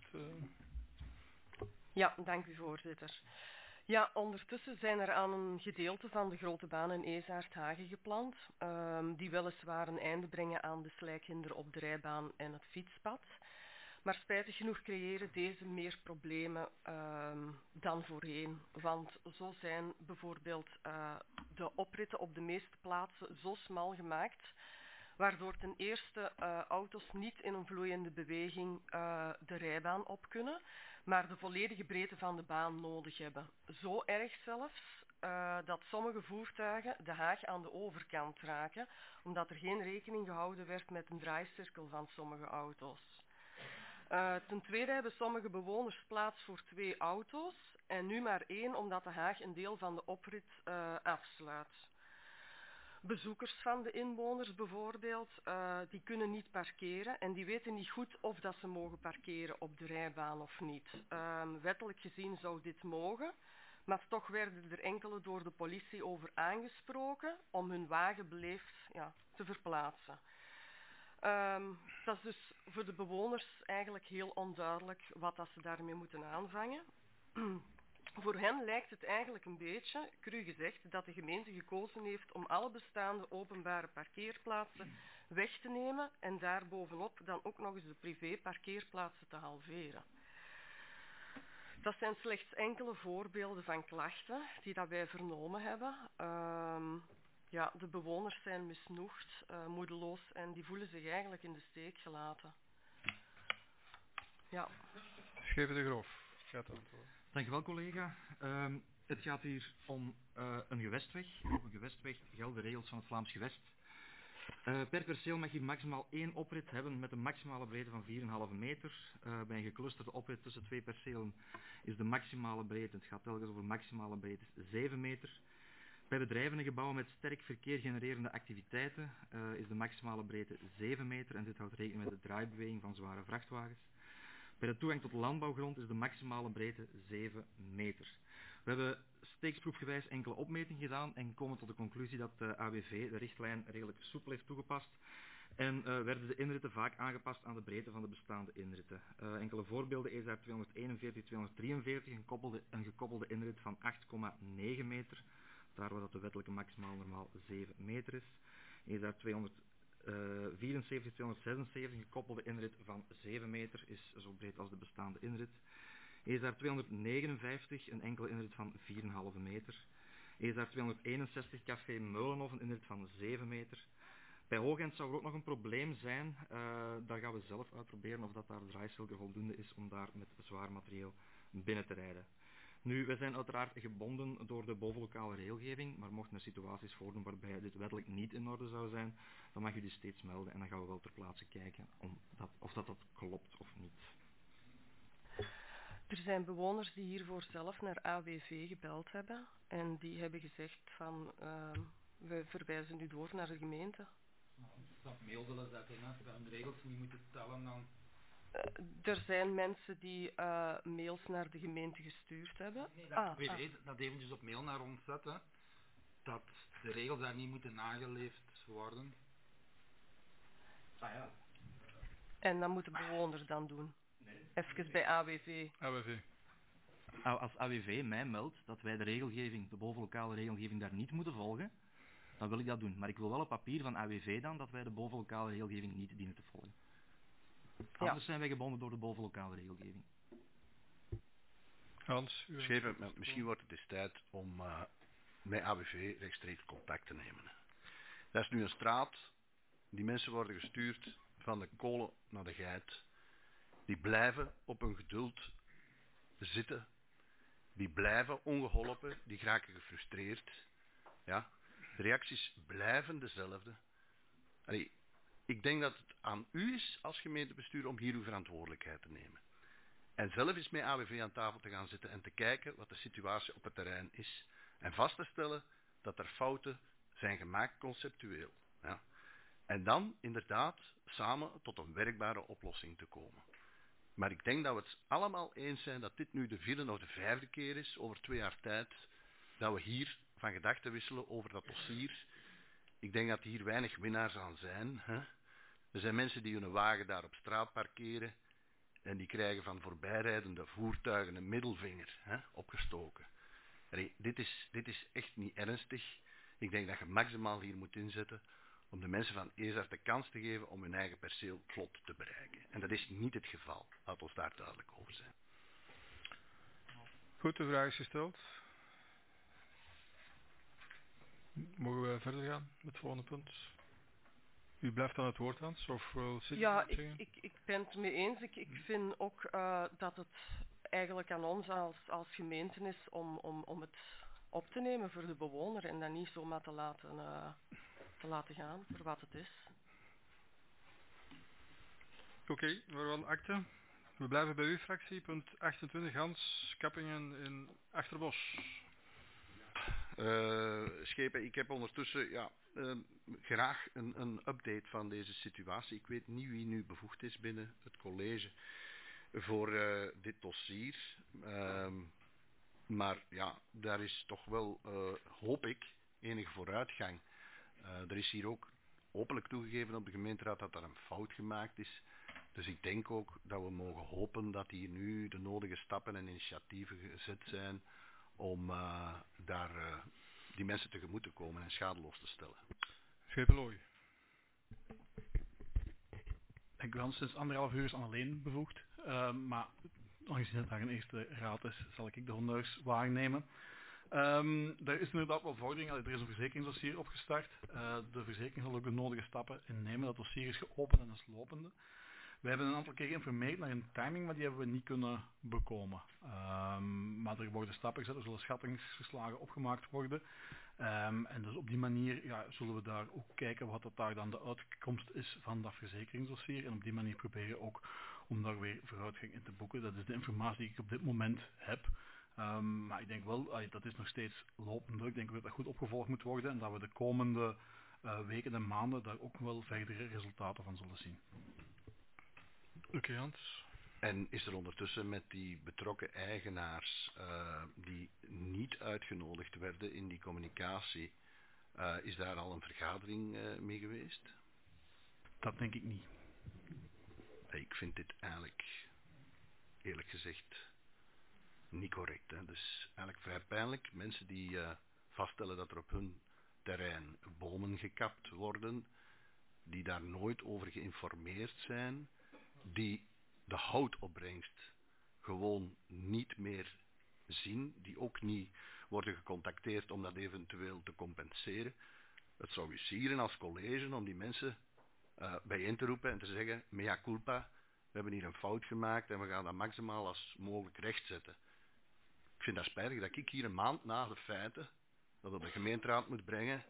K: Ja, dank u voorzitter. Ja, ondertussen zijn er aan een gedeelte van de grote baan in Ezaert hagen geplant, die weliswaar een einde brengen aan de slijkhinder op de rijbaan en het fietspad. Maar spijtig genoeg creëren deze meer problemen dan voorheen. Want zo zijn bijvoorbeeld de opritten op de meeste plaatsen zo smal gemaakt, waardoor ten eerste auto's niet in een vloeiende beweging de rijbaan op kunnen, maar de volledige breedte van de baan nodig hebben. Zo erg zelfs dat sommige voertuigen de haag aan de overkant raken, omdat er geen rekening gehouden werd met een draaicirkel van sommige auto's. Ten tweede hebben sommige bewoners plaats voor 2 auto's en nu maar 1 omdat de haag een deel van de oprit afsluit. Bezoekers van de inwoners bijvoorbeeld, die kunnen niet parkeren en die weten niet goed of dat ze mogen parkeren op de rijbaan of niet. Wettelijk gezien zou dit mogen, maar toch werden er enkele door de politie over aangesproken om hun wagen beleefd te verplaatsen. Dat is dus voor de bewoners eigenlijk heel onduidelijk wat dat ze daarmee moeten aanvangen. Voor hen lijkt het eigenlijk een beetje, cru gezegd, dat de gemeente gekozen heeft om alle bestaande openbare parkeerplaatsen weg te nemen en daarbovenop dan ook nog eens de privé-parkeerplaatsen te halveren. Dat zijn slechts enkele voorbeelden van klachten die dat wij vernomen hebben. Ja, de bewoners zijn misnoegd, moedeloos en die voelen zich eigenlijk in de steek gelaten. Ja.
A: Scheven de Groof gaat antwoorden.
H: Dank u wel, collega. Het gaat hier om een gewestweg. Op een gewestweg gelden de regels van het Vlaams gewest. Per perceel mag je maximaal 1 oprit hebben met een maximale breedte van 4,5 meter. Bij een geclusterde oprit tussen 2 percelen is de maximale breedte, het gaat telkens over maximale breedte, 7 meter. Bij bedrijven en gebouwen met sterk verkeer genererende activiteiten is de maximale breedte 7 meter en dit houdt rekening met de draaibeweging van zware vrachtwagens. Bij de toegang tot landbouwgrond is de maximale breedte 7 meter. We hebben steeksproefgewijs enkele opmetingen gedaan en komen tot de conclusie dat de AWV de richtlijn redelijk soepel heeft toegepast en werden de inritten vaak aangepast aan de breedte van de bestaande inritten. Enkele voorbeelden: ESA 241-243, een gekoppelde inrit van 8,9 meter, daar waar dat de wettelijke maximaal normaal 7 meter is. ESA 274-276, gekoppelde inrit van 7 meter, is zo breed als de bestaande inrit. ESA 259, een enkele inrit van 4,5 meter. ESA 261, Café Meulenhof, een inrit van 7 meter. Bij Hoogend zou er ook nog een probleem zijn, daar gaan we zelf uitproberen of dat daar de draaicirkel voldoende is om daar met zwaar materieel binnen te rijden. Nu, wij zijn uiteraard gebonden door de bovenlokale regelgeving, maar mochten er situaties voordoen waarbij dit wettelijk niet in orde zou zijn, dan mag u die steeds melden en dan gaan we wel ter plaatse kijken of dat klopt of niet.
K: Er zijn bewoners die hiervoor zelf naar AWV gebeld hebben en die hebben gezegd van we verwijzen u door naar de gemeente.
I: Dat mail willen zetten, hè? We hebben de regels niet moeten tellen dan.
K: Er zijn mensen die mails naar de gemeente gestuurd hebben.
I: Nee, dat eventjes op mail naar ons zetten, dat de regels daar niet moeten nageleefd worden.
K: Ah ja. En dat moet de bewoner dan doen. Nee. Even bij AWV.
H: Als AWV mij meldt dat wij de regelgeving, de bovenlokale regelgeving, daar niet moeten volgen, dan wil ik dat doen. Maar ik wil wel op papier van AWV dan dat wij de bovenlokale regelgeving niet dienen te volgen. Anders zijn wij gebonden door de bovenlokale regelgeving.
A: Hans?
D: Misschien wordt het eens tijd om met AWV rechtstreeks contact te nemen. Dat is nu een straat. Die mensen worden gestuurd van de kolen naar de geit. Die blijven op hun geduld zitten. Die blijven ongeholpen. Die geraken gefrustreerd. Ja. De reacties blijven dezelfde. Allee, ik denk dat het aan u is als gemeentebestuur om hier uw verantwoordelijkheid te nemen. En zelf eens met AWV aan tafel te gaan zitten en te kijken wat de situatie op het terrein is. En vast te stellen dat er fouten zijn gemaakt conceptueel. Ja. En dan inderdaad samen tot een werkbare oplossing te komen. Maar ik denk dat we het allemaal eens zijn dat dit nu de 4e of de 5e keer is, over 2 jaar tijd, dat we hier van gedachten wisselen over dat dossier. Ik denk dat hier weinig winnaars aan zijn. Hè? Er zijn mensen die hun wagen daar op straat parkeren en die krijgen van voorbijrijdende voertuigen een middelvinger opgestoken. Allee, dit is echt niet ernstig. Ik denk dat je maximaal hier moet inzetten om de mensen van Ezart de kans te geven om hun eigen perceel vlot te bereiken. En dat is niet het geval. Laat ons daar duidelijk over zijn.
A: Goed, de vraag is gesteld. Mogen we verder gaan met het volgende punt? U blijft aan het woord, Hans? Of wil Sidney
K: Ja,
A: zeggen?
K: ik ben het mee eens. Ik vind ook dat het eigenlijk aan ons als gemeente is om het op te nemen voor de bewoner en dat niet zomaar te laten gaan voor wat het is.
A: Oké, waarvan akte. We blijven bij uw fractie. Punt 28, Hans Kappingen in Achterbos.
D: Schepen, ik heb ondertussen graag een update van deze situatie. Ik weet niet wie nu bevoegd is binnen het college voor dit dossier. Maar ja, daar is toch wel, hoop ik, enige vooruitgang. Er is hier ook openlijk toegegeven op de gemeenteraad dat er een fout gemaakt is. Dus ik denk ook dat we mogen hopen dat hier nu de nodige stappen en initiatieven gezet zijn om daar die mensen tegemoet te komen en schadeloos te stellen.
A: Schepelooi.
L: Ik ben sinds 1,5 uur alleen bevoegd, maar aangezien het daar een eerste raad is, zal ik de honneurs waarnemen. Er is inderdaad wel vordering, er is een verzekeringsdossier opgestart. De verzekering zal ook de nodige stappen innemen. Dat dossier is geopend en is lopende. We hebben een aantal keer geïnformeerd naar een timing, maar die hebben we niet kunnen bekomen. Maar er worden stappen gezet, er zullen schattingsverslagen opgemaakt worden. En dus op die manier zullen we daar ook kijken wat dat daar dan de uitkomst is van dat verzekeringsdossier. En op die manier proberen ook om daar weer vooruitgang in te boeken. Dat is de informatie die ik op dit moment heb. Maar ik denk wel, dat is nog steeds lopend. Ik denk dat dat goed opgevolgd moet worden en dat we de komende weken en maanden daar ook wel verdere resultaten van zullen zien.
A: Oké, Hans.
D: En is er ondertussen met die betrokken eigenaars die niet uitgenodigd werden in die communicatie, is daar al een vergadering mee geweest?
L: Dat denk ik niet.
D: Ik vind dit eigenlijk, eerlijk gezegd, niet correct. Hè? Dus eigenlijk vrij pijnlijk. Mensen die vaststellen dat er op hun terrein bomen gekapt worden, die daar nooit over geïnformeerd zijn, die de houtopbrengst gewoon niet meer zien, die ook niet worden gecontacteerd om dat eventueel te compenseren. Het zou u sieren als college om die mensen bijeen te roepen en te zeggen, mea culpa, we hebben hier een fout gemaakt en we gaan dat maximaal als mogelijk rechtzetten. Ik vind dat spijtig dat ik hier een maand na de feiten dat op de gemeenteraad moet brengen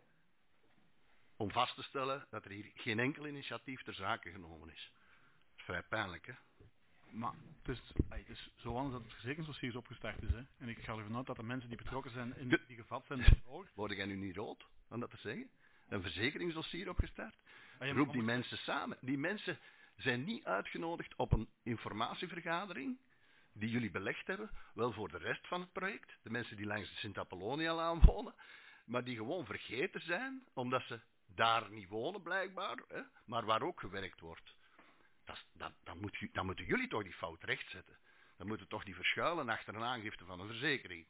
D: om vast te stellen dat er hier geen enkel initiatief ter zake genomen is. Dat is vrij pijnlijk, hè?
L: Maar het is zo anders dat het verzekeringsdossier is opgestart is. Hè? En ik ga ervan uit dat de mensen die betrokken zijn, die gevat zijn ervoor.
D: Word jij nu niet rood om dat te zeggen? Een verzekeringsdossier opgestart? Roep die mensen samen. Die mensen zijn niet uitgenodigd op een informatievergadering die jullie belegd hebben, wel voor de rest van het project, de mensen die langs de Sint-Apollonia-laan wonen, maar die gewoon vergeten zijn, omdat ze daar niet wonen blijkbaar, hè, maar waar ook gewerkt wordt. Dan moeten jullie toch die fout rechtzetten. Dan moeten toch die verschuilen achter een aangifte van een verzekering.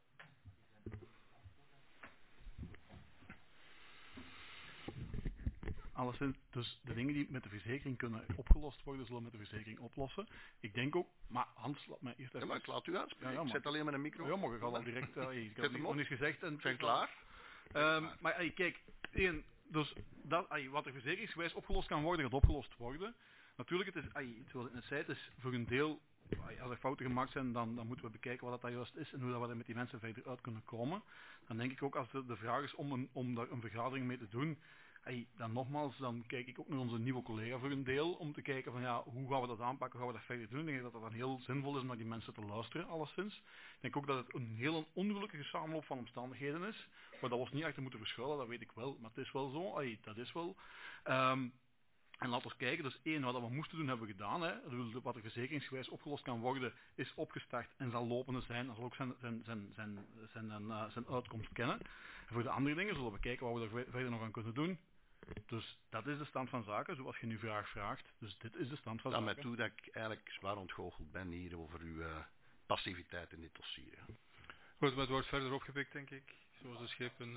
L: Alleszins, dus de dingen die met de verzekering kunnen opgelost worden, zullen met de verzekering oplossen. Ik denk ook, maar Hans, laat mij eerst even...
D: Ja, maar ik laat u uitspreken. Ik zet alleen maar een micro.
L: Ja, maar ik had al direct... ik heb het nog niet gezegd. En
D: zijn klaar.
L: Maar kijk, Dus wat er verzekeringsgewijs opgelost kan worden, gaat opgelost worden. Natuurlijk, zoals ik net zei, het is voor een deel, als er fouten gemaakt zijn, dan moeten we bekijken wat dat juist is en hoe dat we er met die mensen verder uit kunnen komen. Dan denk ik ook, als de vraag is om daar een vergadering mee te doen, dan nogmaals, dan kijk ik ook naar onze nieuwe collega voor een deel, om te kijken van hoe gaan we dat aanpakken, hoe gaan we dat verder doen. Ik denk dat dat dan heel zinvol is om naar die mensen te luisteren, alleszins. Ik denk ook dat het een heel ongelukkige samenloop van omstandigheden is, maar dat we ons niet achter moeten verschuilen, dat weet ik wel, maar het is wel zo, dat is wel. En laten we kijken, dus één, wat we moesten doen, hebben we gedaan. Hè. Wat er verzekeringsgewijs opgelost kan worden, is opgestart en zal lopende zijn. Dat zal ook zijn uitkomst kennen. En voor de andere dingen zullen we kijken wat we er verder nog aan kunnen doen. Dus dat is de stand van zaken, zoals je nu vraagt. Dus dit is de stand van zaken.
D: Sta mij toe dat ik eigenlijk zwaar ontgoocheld ben hier over uw passiviteit in dit dossier. Hè.
A: Goed, maar het wordt verder opgepikt, denk ik. Zoals de schepen...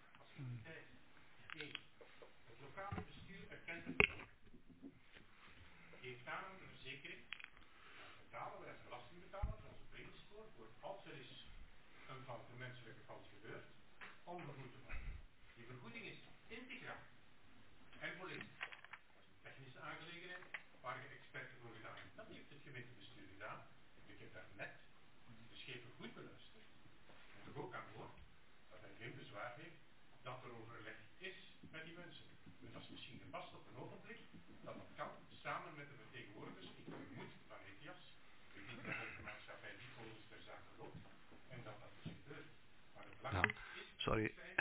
I: Het lokale bestuur erkent het ook. Geeft daarom een verzekering. Dan betalen wij als belastingbetalers onze premies voor als er is een fout, een menselijke fout gebeurt, ondergoed te worden. Die vergoeding is integraal en volledig. Technische aangelegenheid waar je experten voor gedaan hebt. Dat heeft het gemeentebestuur gedaan. Ik heb daar net de schepen goed beluisterd. En toch ook aan boord dat hij geen bezwaar heeft dat er overleg is met die mensen. En dat is misschien gepast op een ogenblik dat dat kan, samen met de vertegenwoordigers, ik vermoed van ETIAS, ik denk dat de maatschappij die volgens ter zake loopt, en dat dat is gebeurd. Maar het belangrijkste is dat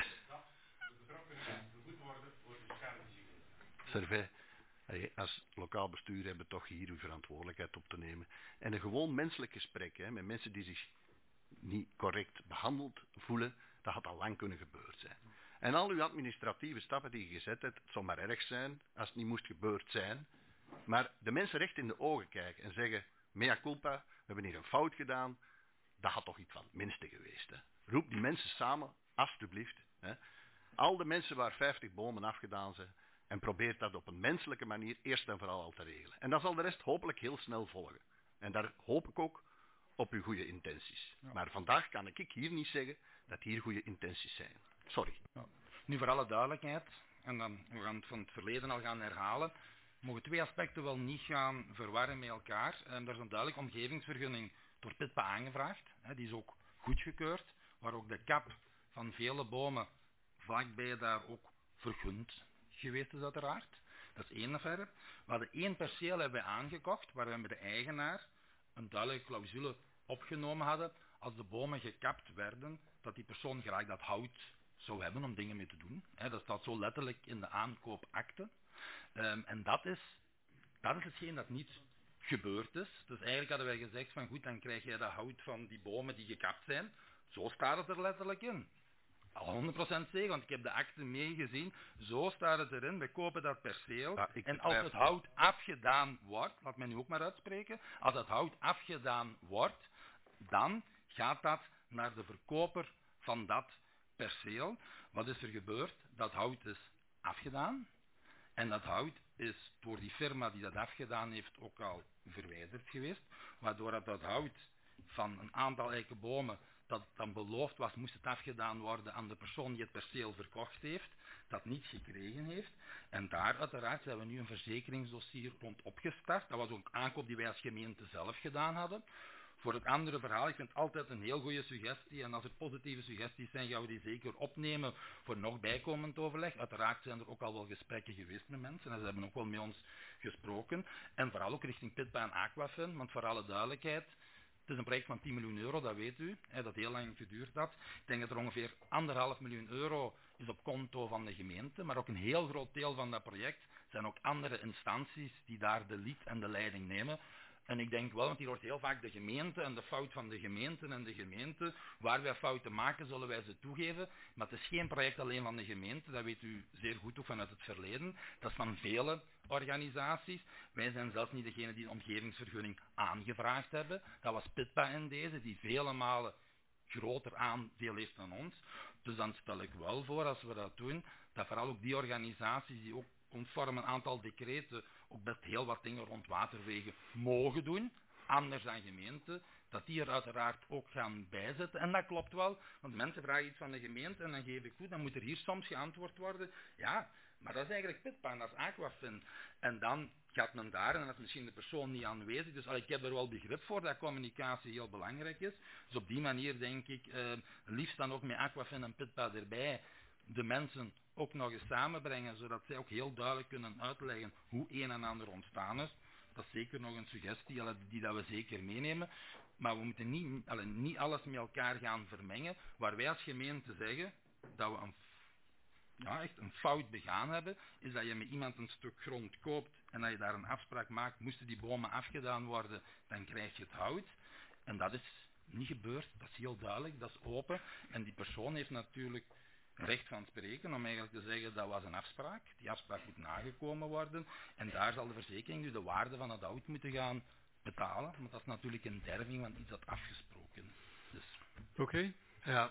I: de betrokkenen vergoed worden voor de schade die ze hebben.
D: Servet, als lokaal bestuur hebben we toch hier uw verantwoordelijkheid op te nemen. En een gewoon menselijk gesprek met mensen die zich niet correct behandeld voelen, dat had al lang kunnen gebeurd zijn. En al uw administratieve stappen die je gezet hebt, het zou maar erg zijn als het niet moest gebeurd zijn. Maar de mensen recht in de ogen kijken en zeggen, mea culpa, we hebben hier een fout gedaan, dat had toch iets van het minste geweest. Hè. Roep die mensen samen, alsjeblieft. Hè. Al de mensen waar 50 bomen afgedaan zijn, en probeer dat op een menselijke manier eerst en vooral al te regelen. En dan zal de rest hopelijk heel snel volgen. En daar hoop ik ook op uw goede intenties. Ja. Maar vandaag kan ik hier niet zeggen dat hier goede intenties zijn. Sorry.
I: Ja. Nu voor alle duidelijkheid, en dan we gaan het van het verleden al gaan herhalen, mogen twee aspecten wel niet gaan verwarren met elkaar. Er is een duidelijke omgevingsvergunning door PITPA aangevraagd. Die is ook goedgekeurd, waar ook de kap van vele bomen vlakbij daar ook vergund geweest is uiteraard. Dat is één affaire. We hadden één perceel hebben we aangekocht, waar we met de eigenaar een duidelijke clausule opgenomen hadden, als de bomen gekapt werden, dat die persoon gelijk dat hout zou hebben om dingen mee te doen. Dat staat zo letterlijk in de aankoopakte. En dat is hetgeen dat niet gebeurd is. Dus eigenlijk hadden wij gezegd van goed, dan krijg je dat hout van die bomen die gekapt zijn. Zo staat het er letterlijk in. Al 100% zeker, want ik heb de akte meegezien. Zo staat het erin, we kopen dat perceel. Ja, en als het hout afgedaan wordt, laat mij nu ook maar uitspreken, als het hout afgedaan wordt, dan gaat dat naar de verkoper van dat perceel. Wat is er gebeurd? Dat hout is afgedaan. En dat hout is door die firma die dat afgedaan heeft ook al verwijderd geweest. Waardoor dat hout van een aantal eikenbomen dat dan beloofd was, moest het afgedaan worden aan de persoon die het perceel verkocht heeft, dat niet gekregen heeft. En daar uiteraard zijn we nu een verzekeringsdossier rond opgestart. Dat was ook een aankoop die wij als gemeente zelf gedaan hadden. Voor het andere verhaal, ik vind het altijd een heel goede suggestie en als er positieve suggesties zijn, gaan we die zeker opnemen voor nog bijkomend overleg. Uiteraard zijn er ook al wel gesprekken geweest met mensen en ze hebben ook wel met ons gesproken. En vooral ook richting PITPA en Aquafin, want voor alle duidelijkheid, het is een project van 10 miljoen euro, dat weet u, dat heel lang geduurd had. Ik denk dat er ongeveer 1,5 miljoen euro is op konto van de gemeente, maar ook een heel groot deel van dat project zijn ook andere instanties die daar de lead en de leiding nemen. En ik denk wel, want hier wordt heel vaak de gemeente en de fout van de gemeente en de gemeente. Waar wij fouten maken, zullen wij ze toegeven. Maar het is geen project alleen van de gemeente, dat weet u zeer goed ook vanuit het verleden. Dat is van vele organisaties. Wij zijn zelfs niet degene die een omgevingsvergunning aangevraagd hebben. Dat was PITPA in deze, die vele malen groter aandeel heeft dan ons. Dus dan stel ik wel voor, als we dat doen, dat vooral ook die organisaties die ook conform een aantal decreten ook best heel wat dingen rond waterwegen mogen doen. anders dan gemeenten, dat die er uiteraard ook gaan bijzetten. En dat klopt wel, want mensen vragen iets van de gemeente en dan geef ik toe, dan moet er hier soms geantwoord worden. Ja, maar dat is eigenlijk pitpan, dat is aquafin. En dan gaat men daar, en dat is misschien de persoon niet aanwezig, dus ik heb er wel begrip voor dat communicatie heel belangrijk is. Dus op die manier denk ik, liefst dan ook met aquafin en pitpan erbij, de mensen ook nog eens samenbrengen, zodat zij ook heel duidelijk kunnen uitleggen hoe een en ander ontstaan is. Dat is zeker nog een suggestie die dat we zeker meenemen. Maar we moeten niet alles met elkaar gaan vermengen. Waar wij als gemeente zeggen dat we echt een fout begaan hebben, is dat je met iemand een stuk grond koopt en dat je daar een afspraak maakt, moesten die bomen afgedaan worden, dan krijg je het hout. En dat is niet gebeurd, dat is heel duidelijk, dat is open. En die persoon heeft natuurlijk recht van spreken om eigenlijk te zeggen dat was een afspraak. Die afspraak moet nagekomen worden en daar zal de verzekering dus de waarde van het hout moeten gaan betalen. Want dat is natuurlijk een derving van iets dat afgesproken is. Dus.
A: Oké.
D: Ja,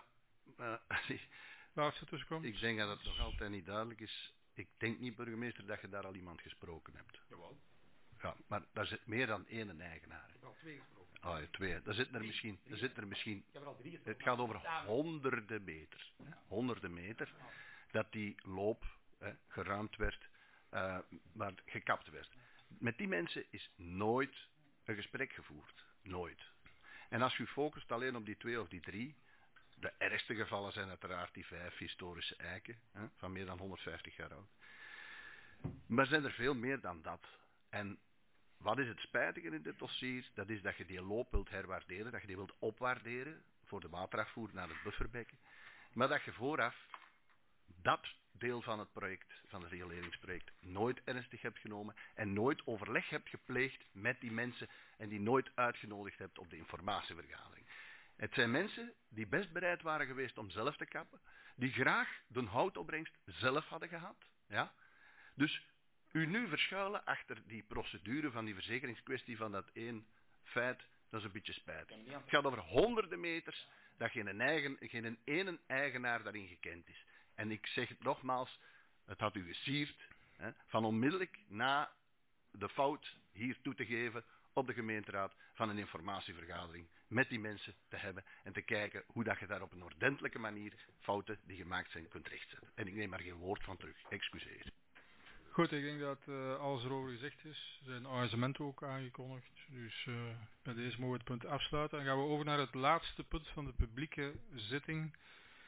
A: laatste tussenkomst.
D: Ik denk dat het nog altijd niet duidelijk is. Ik denk niet, burgemeester, dat je daar al iemand gesproken hebt.
I: Jawel.
D: Ja, maar daar zit meer dan één eigenaar.
I: Ik heb al 2 gesproken.
D: Oh ja, 2. Daar zit er misschien.
I: Ik heb er al 3 gesproken.
D: Het gaat over honderden meter. Honderden meter. Dat die loop geruimd werd, maar gekapt werd. Met die mensen is nooit een gesprek gevoerd. Nooit. En als u focust alleen op die 2 of die 3, de ergste gevallen zijn uiteraard die 5 historische eiken, van meer dan 150 jaar oud. Maar zijn er veel meer dan dat. En wat is het spijtige in dit dossier? Dat is dat je die loop wilt herwaarderen, dat je die wilt opwaarderen voor de waterafvoer naar het bufferbekken. Maar dat je vooraf dat deel van het project, van het rioleringsproject, nooit ernstig hebt genomen en nooit overleg hebt gepleegd met die mensen en die nooit uitgenodigd hebt op de informatievergadering. Het zijn mensen die best bereid waren geweest om zelf te kappen, die graag de houtopbrengst zelf hadden gehad. Ja? Dus u nu verschuilen achter die procedure van die verzekeringskwestie van dat één feit, dat is een beetje spijtig. Het gaat over honderden meters dat geen ene eigenaar daarin gekend is. En ik zeg het nogmaals, het had u gesierd van onmiddellijk na de fout hier toe te geven op de gemeenteraad van een informatievergadering met die mensen te hebben en te kijken hoe dat je daar op een ordentelijke manier fouten die gemaakt zijn kunt rechtzetten. En ik neem maar geen woord van terug. Excuseer.
A: Goed, ik denk dat alles erover gezegd is. Er zijn arrangementen ook aangekondigd. Dus bij deze mogen we het punt afsluiten. Dan gaan we over naar het laatste punt van de publieke zitting.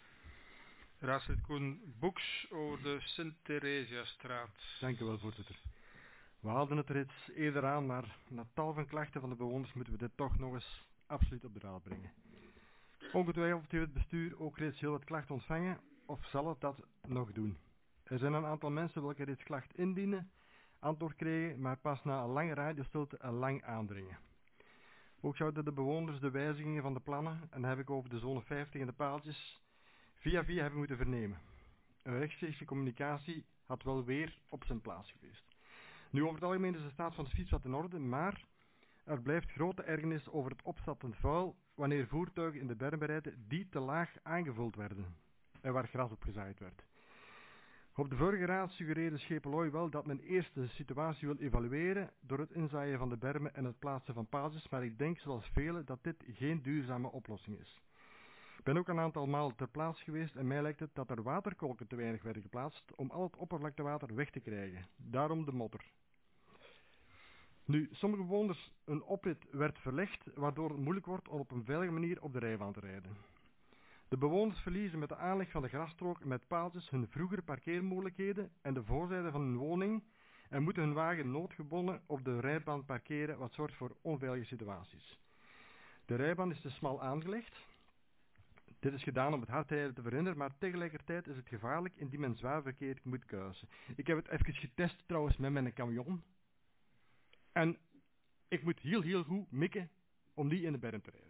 A: Raadslid Koen Boeks over de Sint-Theresiastraat.
E: Dank u wel, voorzitter. We haalden het reeds eerder aan, maar na tal van klachten van de bewoners moeten we dit toch nog eens absoluut op de raad brengen. Ongetwijfeld heeft het bestuur ook reeds heel wat klachten ontvangen, of zal het dat nog doen. Er zijn een aantal mensen welke reeds klacht indienen, antwoord kregen, maar pas na een lange radiostilte en lang aandringen. Ook zouden de bewoners de wijzigingen van de plannen, en dan heb ik over de zone 50 en de paaltjes, via hebben moeten vernemen. Een rechtstreekse communicatie had wel weer op zijn plaats geweest. Nu, over het algemeen is de staat van de fietspad in orde, maar er blijft grote ergernis over het opstappend vuil wanneer voertuigen in de berm rijden die te laag aangevuld werden en waar gras op gezaaid werd. Op de vorige raad suggereerde Schepelooy wel dat men eerst de situatie wil evalueren door het inzaaien van de bermen en het plaatsen van paaltjes, maar ik denk zoals velen dat dit geen duurzame oplossing is. Ik ben ook een aantal maal ter plaatse geweest en mij lijkt het dat er waterkolken te weinig werden geplaatst om al het oppervlaktewater weg te krijgen. Daarom de modder. Nu, sommige bewoners een oprit werd verlegd, waardoor het moeilijk wordt om op een veilige manier op de rijbaan te rijden. De bewoners verliezen met de aanleg van de grasstrook met paaltjes hun vroegere parkeermogelijkheden en de voorzijde van hun woning en moeten hun wagen noodgebonden op de rijbaan parkeren, wat zorgt voor onveilige situaties. De rijbaan is te smal aangelegd. Dit is gedaan om het hardrijden te verhinderen, maar tegelijkertijd is het gevaarlijk indien men zwaar verkeer moet kruisen. Ik heb het even getest trouwens met mijn camion. En ik moet heel goed mikken om die in de berm te rijden.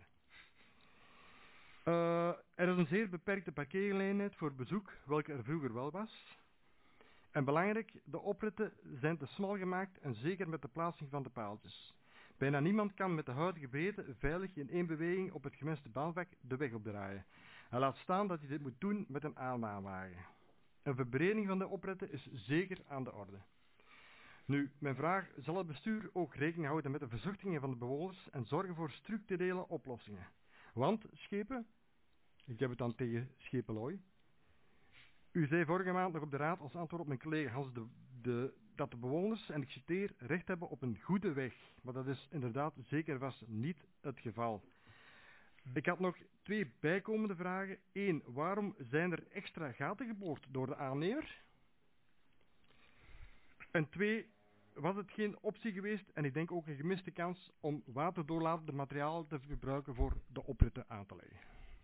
E: Er is een zeer beperkte parkeergelegenheid voor bezoek, welke er vroeger wel was. En belangrijk, de opritten zijn te smal gemaakt en zeker met de plaatsing van de paaltjes. Bijna niemand kan met de huidige breedte veilig in één beweging op het gewenste baanvak de weg opdraaien. En laat staan dat hij dit moet doen met een aanmaanwagen. Een verbreding van de opritten is zeker aan de orde. Nu, mijn vraag, zal het bestuur ook rekening houden met de verzuchtingen van de bewoners en zorgen voor structurele oplossingen? Want, schepen, ik heb het dan tegen Schepenlooi, u zei vorige maand nog op de raad als antwoord op mijn collega Hans dat de bewoners, en ik citeer, recht hebben op een goede weg. Maar dat is inderdaad zeker vast niet het geval. Ik had nog 2 bijkomende vragen. 1. Waarom zijn er extra gaten geboord door de aannemer? En 2. Was het geen optie geweest, en ik denk ook een gemiste kans, om waterdoorlatende materialen te gebruiken voor de opritten aan te leggen?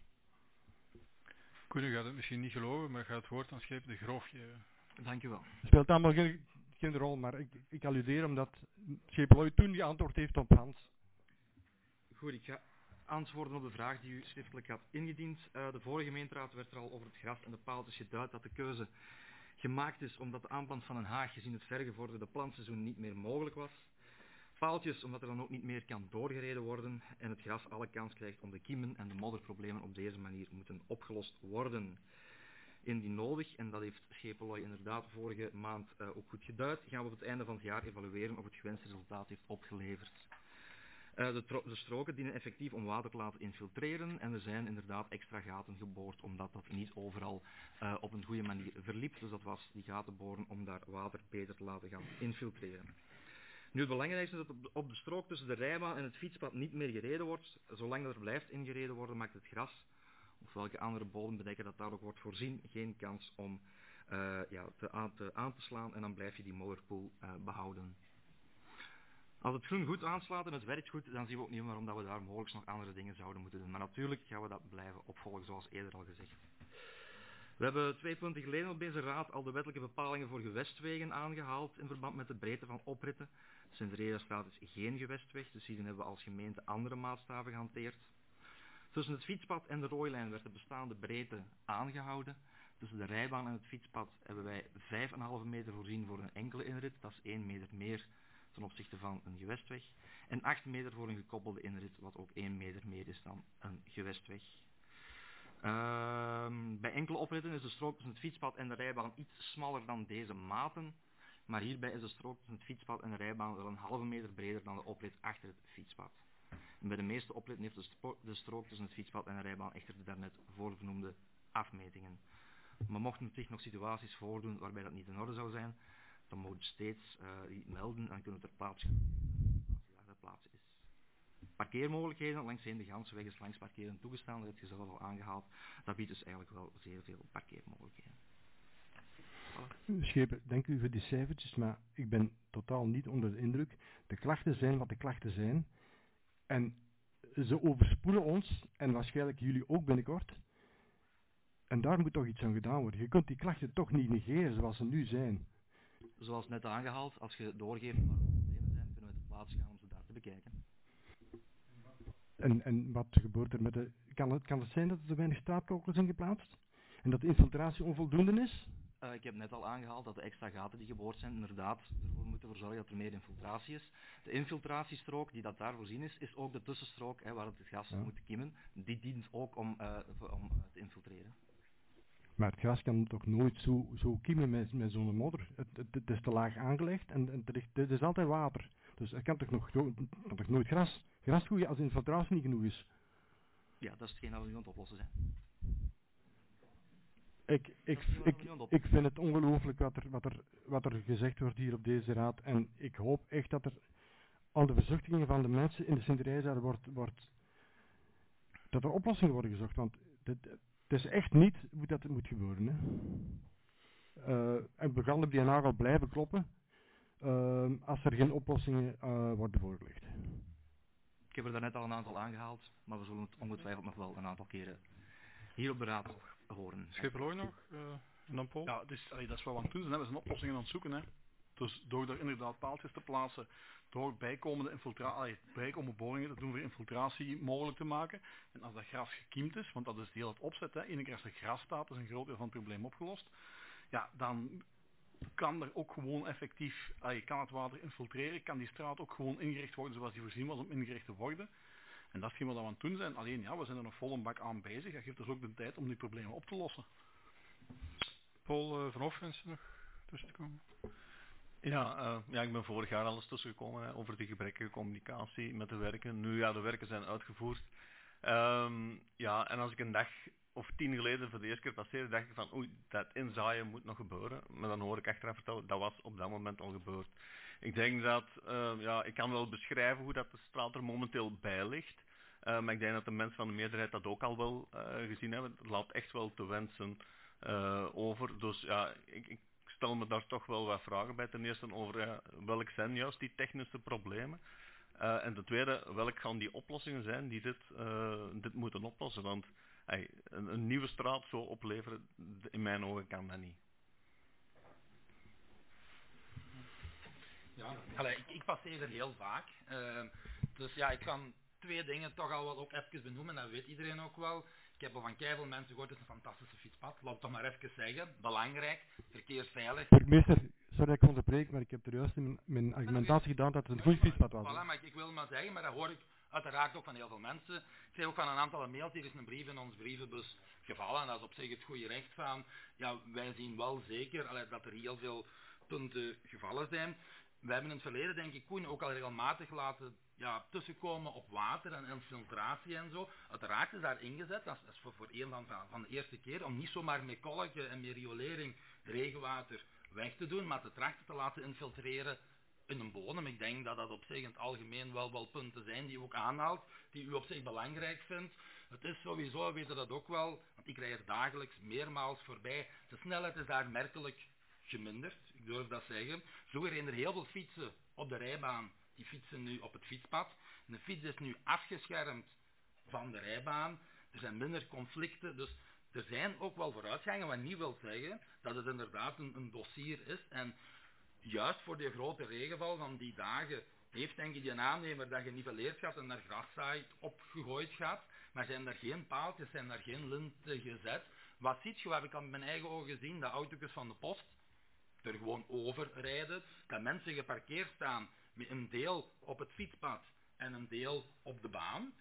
A: Koen, u gaat het misschien niet geloven, maar ik ga het woord aan Schepen de Groof geven.
H: Dank u wel.
E: Het speelt allemaal geen rol, maar ik alludeer omdat Schepenlooi toen geantwoord heeft op Hans.
H: Goed, ik ga antwoorden op de vraag die u schriftelijk had ingediend. De vorige gemeenteraad werd er al over het gras en de paaltjes geduid dat de keuze gemaakt is omdat de aanplant van een haag gezien het vergevorderde plantseizoen niet meer mogelijk was. Paaltjes omdat er dan ook niet meer kan doorgereden worden en het gras alle kans krijgt om de kiemen en de modderproblemen op deze manier moeten opgelost worden. Indien nodig, en dat heeft Schepenlooi inderdaad vorige maand ook goed geduid, gaan we op het einde van het jaar evalueren of het gewenste resultaat heeft opgeleverd. De stroken dienen effectief om water te laten infiltreren en er zijn inderdaad extra gaten geboord omdat dat niet overal op een goede manier verliep. Dus dat was die gaten boren om daar water beter te laten gaan infiltreren. Nu het belangrijkste is dat op de strook tussen de rijbaan en het fietspad niet meer gereden wordt. Zolang dat er blijft ingereden worden maakt het gras of welke andere bodembedekker dat daar ook wordt voorzien geen kans om aan te slaan en dan blijf je die modderpoel behouden. Als het groen goed aanslaat en het werkt goed, dan zien we ook niet waarom dat we daar mogelijk nog andere dingen zouden moeten doen. Maar natuurlijk gaan we dat blijven opvolgen, zoals eerder al gezegd. We hebben 2 punten geleden op deze raad al de wettelijke bepalingen voor gewestwegen aangehaald in verband met de breedte van opritten. De Sint-Redastraat is geen gewestweg, dus hierin hebben we als gemeente andere maatstaven gehanteerd. Tussen het fietspad en de rooilijn werd de bestaande breedte aangehouden. Tussen de rijbaan en het fietspad hebben wij 5,5 meter voorzien voor een enkele inrit, dat is 1 meter meer ten opzichte van een gewestweg. En 8 meter voor een gekoppelde inrit, wat ook 1 meter meer is dan een gewestweg. Bij enkele opritten is de strook tussen het fietspad en de rijbaan iets smaller dan deze maten. Maar hierbij is de strook tussen het fietspad en de rijbaan wel een halve meter breder dan de oprit achter het fietspad. En bij de meeste opritten heeft de strook tussen het fietspad en de rijbaan echter de daarnet voorgenoemde afmetingen. Maar mochten er zich nog situaties voordoen waarbij dat niet in orde zou zijn, dan moet je steeds melden en dan kunnen we ter plaatse gaan als daar de plaats is. Parkeermogelijkheden langs de ganse weg is langs parkeren toegestaan, dat heb je zelf al aangehaald. Dat biedt dus eigenlijk wel zeer veel parkeermogelijkheden. Voilà.
E: Schepen, dank u voor die cijfertjes, maar ik ben totaal niet onder de indruk. De klachten zijn wat de klachten zijn. En ze overspoelen ons, en waarschijnlijk jullie ook binnenkort. En daar moet toch iets aan gedaan worden. Je kunt die klachten toch niet negeren zoals ze nu zijn.
H: Zoals net aangehaald, als je doorgeeft waar de problemen zijn, kunnen we ter plaatse gaan om ze daar te bekijken.
E: En wat gebeurt er met de... Kan het zijn dat er te weinig straatkokels zijn geplaatst? En dat de infiltratie onvoldoende is?
H: Ik heb net al aangehaald dat de extra gaten die geboord zijn inderdaad ervoor moeten zorgen dat er meer infiltratie is. De infiltratiestrook die dat daar voorzien is ook de tussenstrook waar het gras moet kiemen. Die dient ook om te infiltreren.
E: Maar het gras kan toch nooit zo kiemen met zo'n modder? Het is te laag aangelegd en het is altijd water. Dus er kan toch nooit gras groeien als de infiltratie niet genoeg is?
H: Ja, dat is hetgeen dat we nu aan het oplossen zijn.
E: Ik vind het ongelooflijk wat er gezegd wordt hier op deze raad. En ik hoop echt dat er aan de verzuchtingen van de mensen in de Sint-Rezaar dat er oplossingen worden gezocht. Want het is echt niet hoe dat moet gebeuren. Hè. En we gaan op die nagel blijven kloppen als er geen oplossingen worden voorgelegd.
H: Ik heb er daarnet al een aantal aangehaald, maar we zullen het ongetwijfeld nog wel een aantal keren hier op de raad horen.
A: Schepenlooi nog? En dan Paul?
L: Ja, dus, dat is wel aan het doen. Ze hebben een oplossingen aan het zoeken. Hè. Dus door er inderdaad paaltjes te plaatsen, door bijkomende boringen te doen voor infiltratie mogelijk te maken. En als dat gras gekiemd is, want dat is heel het opzet, hè. Eén keer als er gras staat, is een groot deel van het probleem opgelost. Ja, dan kan er ook gewoon effectief, kan het water infiltreren, kan die straat ook gewoon ingericht worden zoals die voorzien was om ingericht te worden. En dat is wat we aan het doen zijn. Alleen ja, we zijn er nog vol een bak aan bezig. Dat geeft dus ook de tijd om die problemen op te lossen.
A: Paul van Hof wenst nog tussen te komen.
M: Ja, ik ben vorig jaar alles tussengekomen over de gebrekkige communicatie met de werken. Nu ja, de werken zijn uitgevoerd. Ja, en als ik een dag of 10 geleden voor de eerste keer passeerde, dacht ik van oei, dat inzaaien moet nog gebeuren. Maar dan hoor ik achteraf vertellen, dat was op dat moment al gebeurd. Ik denk dat, ja, ik kan wel beschrijven hoe dat de straat er momenteel bij ligt. Maar ik denk dat de mensen van de meerderheid dat ook al wel gezien hebben. Het laat echt wel te wensen over. Dus ja, ik stel me daar toch wel wat vragen bij. Ten eerste over welk zijn juist die technische problemen. En ten tweede, welk gaan die oplossingen zijn die dit moeten oplossen. Want een nieuwe straat zo opleveren, in mijn ogen kan dat niet.
I: Ja, ik passeer er heel vaak. Dus ja, ik kan 2 dingen toch al wel ook even benoemen, dat weet iedereen ook wel. Ik heb al van keiveel mensen gehoord, het is een fantastische fietspad. Laat ik toch maar even zeggen. Belangrijk, verkeersveilig.
E: Burgemeester, sorry dat ik onderbreek, maar ik heb er juist in mijn argumentatie gedaan dat het een goed fietspad was.
I: Voilà, maar ik wil maar zeggen, maar dat hoor ik uiteraard ook van heel veel mensen. Ik krijg ook van een aantal mails, hier is een brief in onze brievenbus gevallen, en dat is op zich het goede recht van. Ja, wij zien wel zeker dat er heel veel punten gevallen zijn. We hebben in het verleden, denk ik, Koen ook al regelmatig laten tussenkomen op water en infiltratie en zo. Uiteraard is daar ingezet, dat is voor een van de eerste keer, om niet zomaar met kolken en met riolering regenwater weg te doen, maar te trachten te laten infiltreren in een bodem. Ik denk dat dat op zich in het algemeen wel punten zijn die u ook aanhaalt, die u op zich belangrijk vindt. Het is sowieso, we weten dat ook wel, want ik rijd er dagelijks meermaals voorbij. De snelheid is daar merkelijk geminderd, ik durf dat zeggen. Vroeger reden er heel veel fietsen op de rijbaan, die fietsen nu op het fietspad. En de fiets is nu afgeschermd van de rijbaan, er zijn minder conflicten, dus er zijn ook wel vooruitgangen, wat niet wil zeggen dat het inderdaad een dossier is. En juist voor die grote regenval van die dagen heeft denk ik die aannemer dat geniveleerd gaat en daar graszaai opgegooid gaat, maar zijn er geen paaltjes, zijn er geen linten gezet. Wat ziet je, wat heb ik aan mijn eigen ogen gezien, dat auto's van de post er gewoon over rijden, dat mensen geparkeerd staan met een deel op het fietspad en een deel op de baan.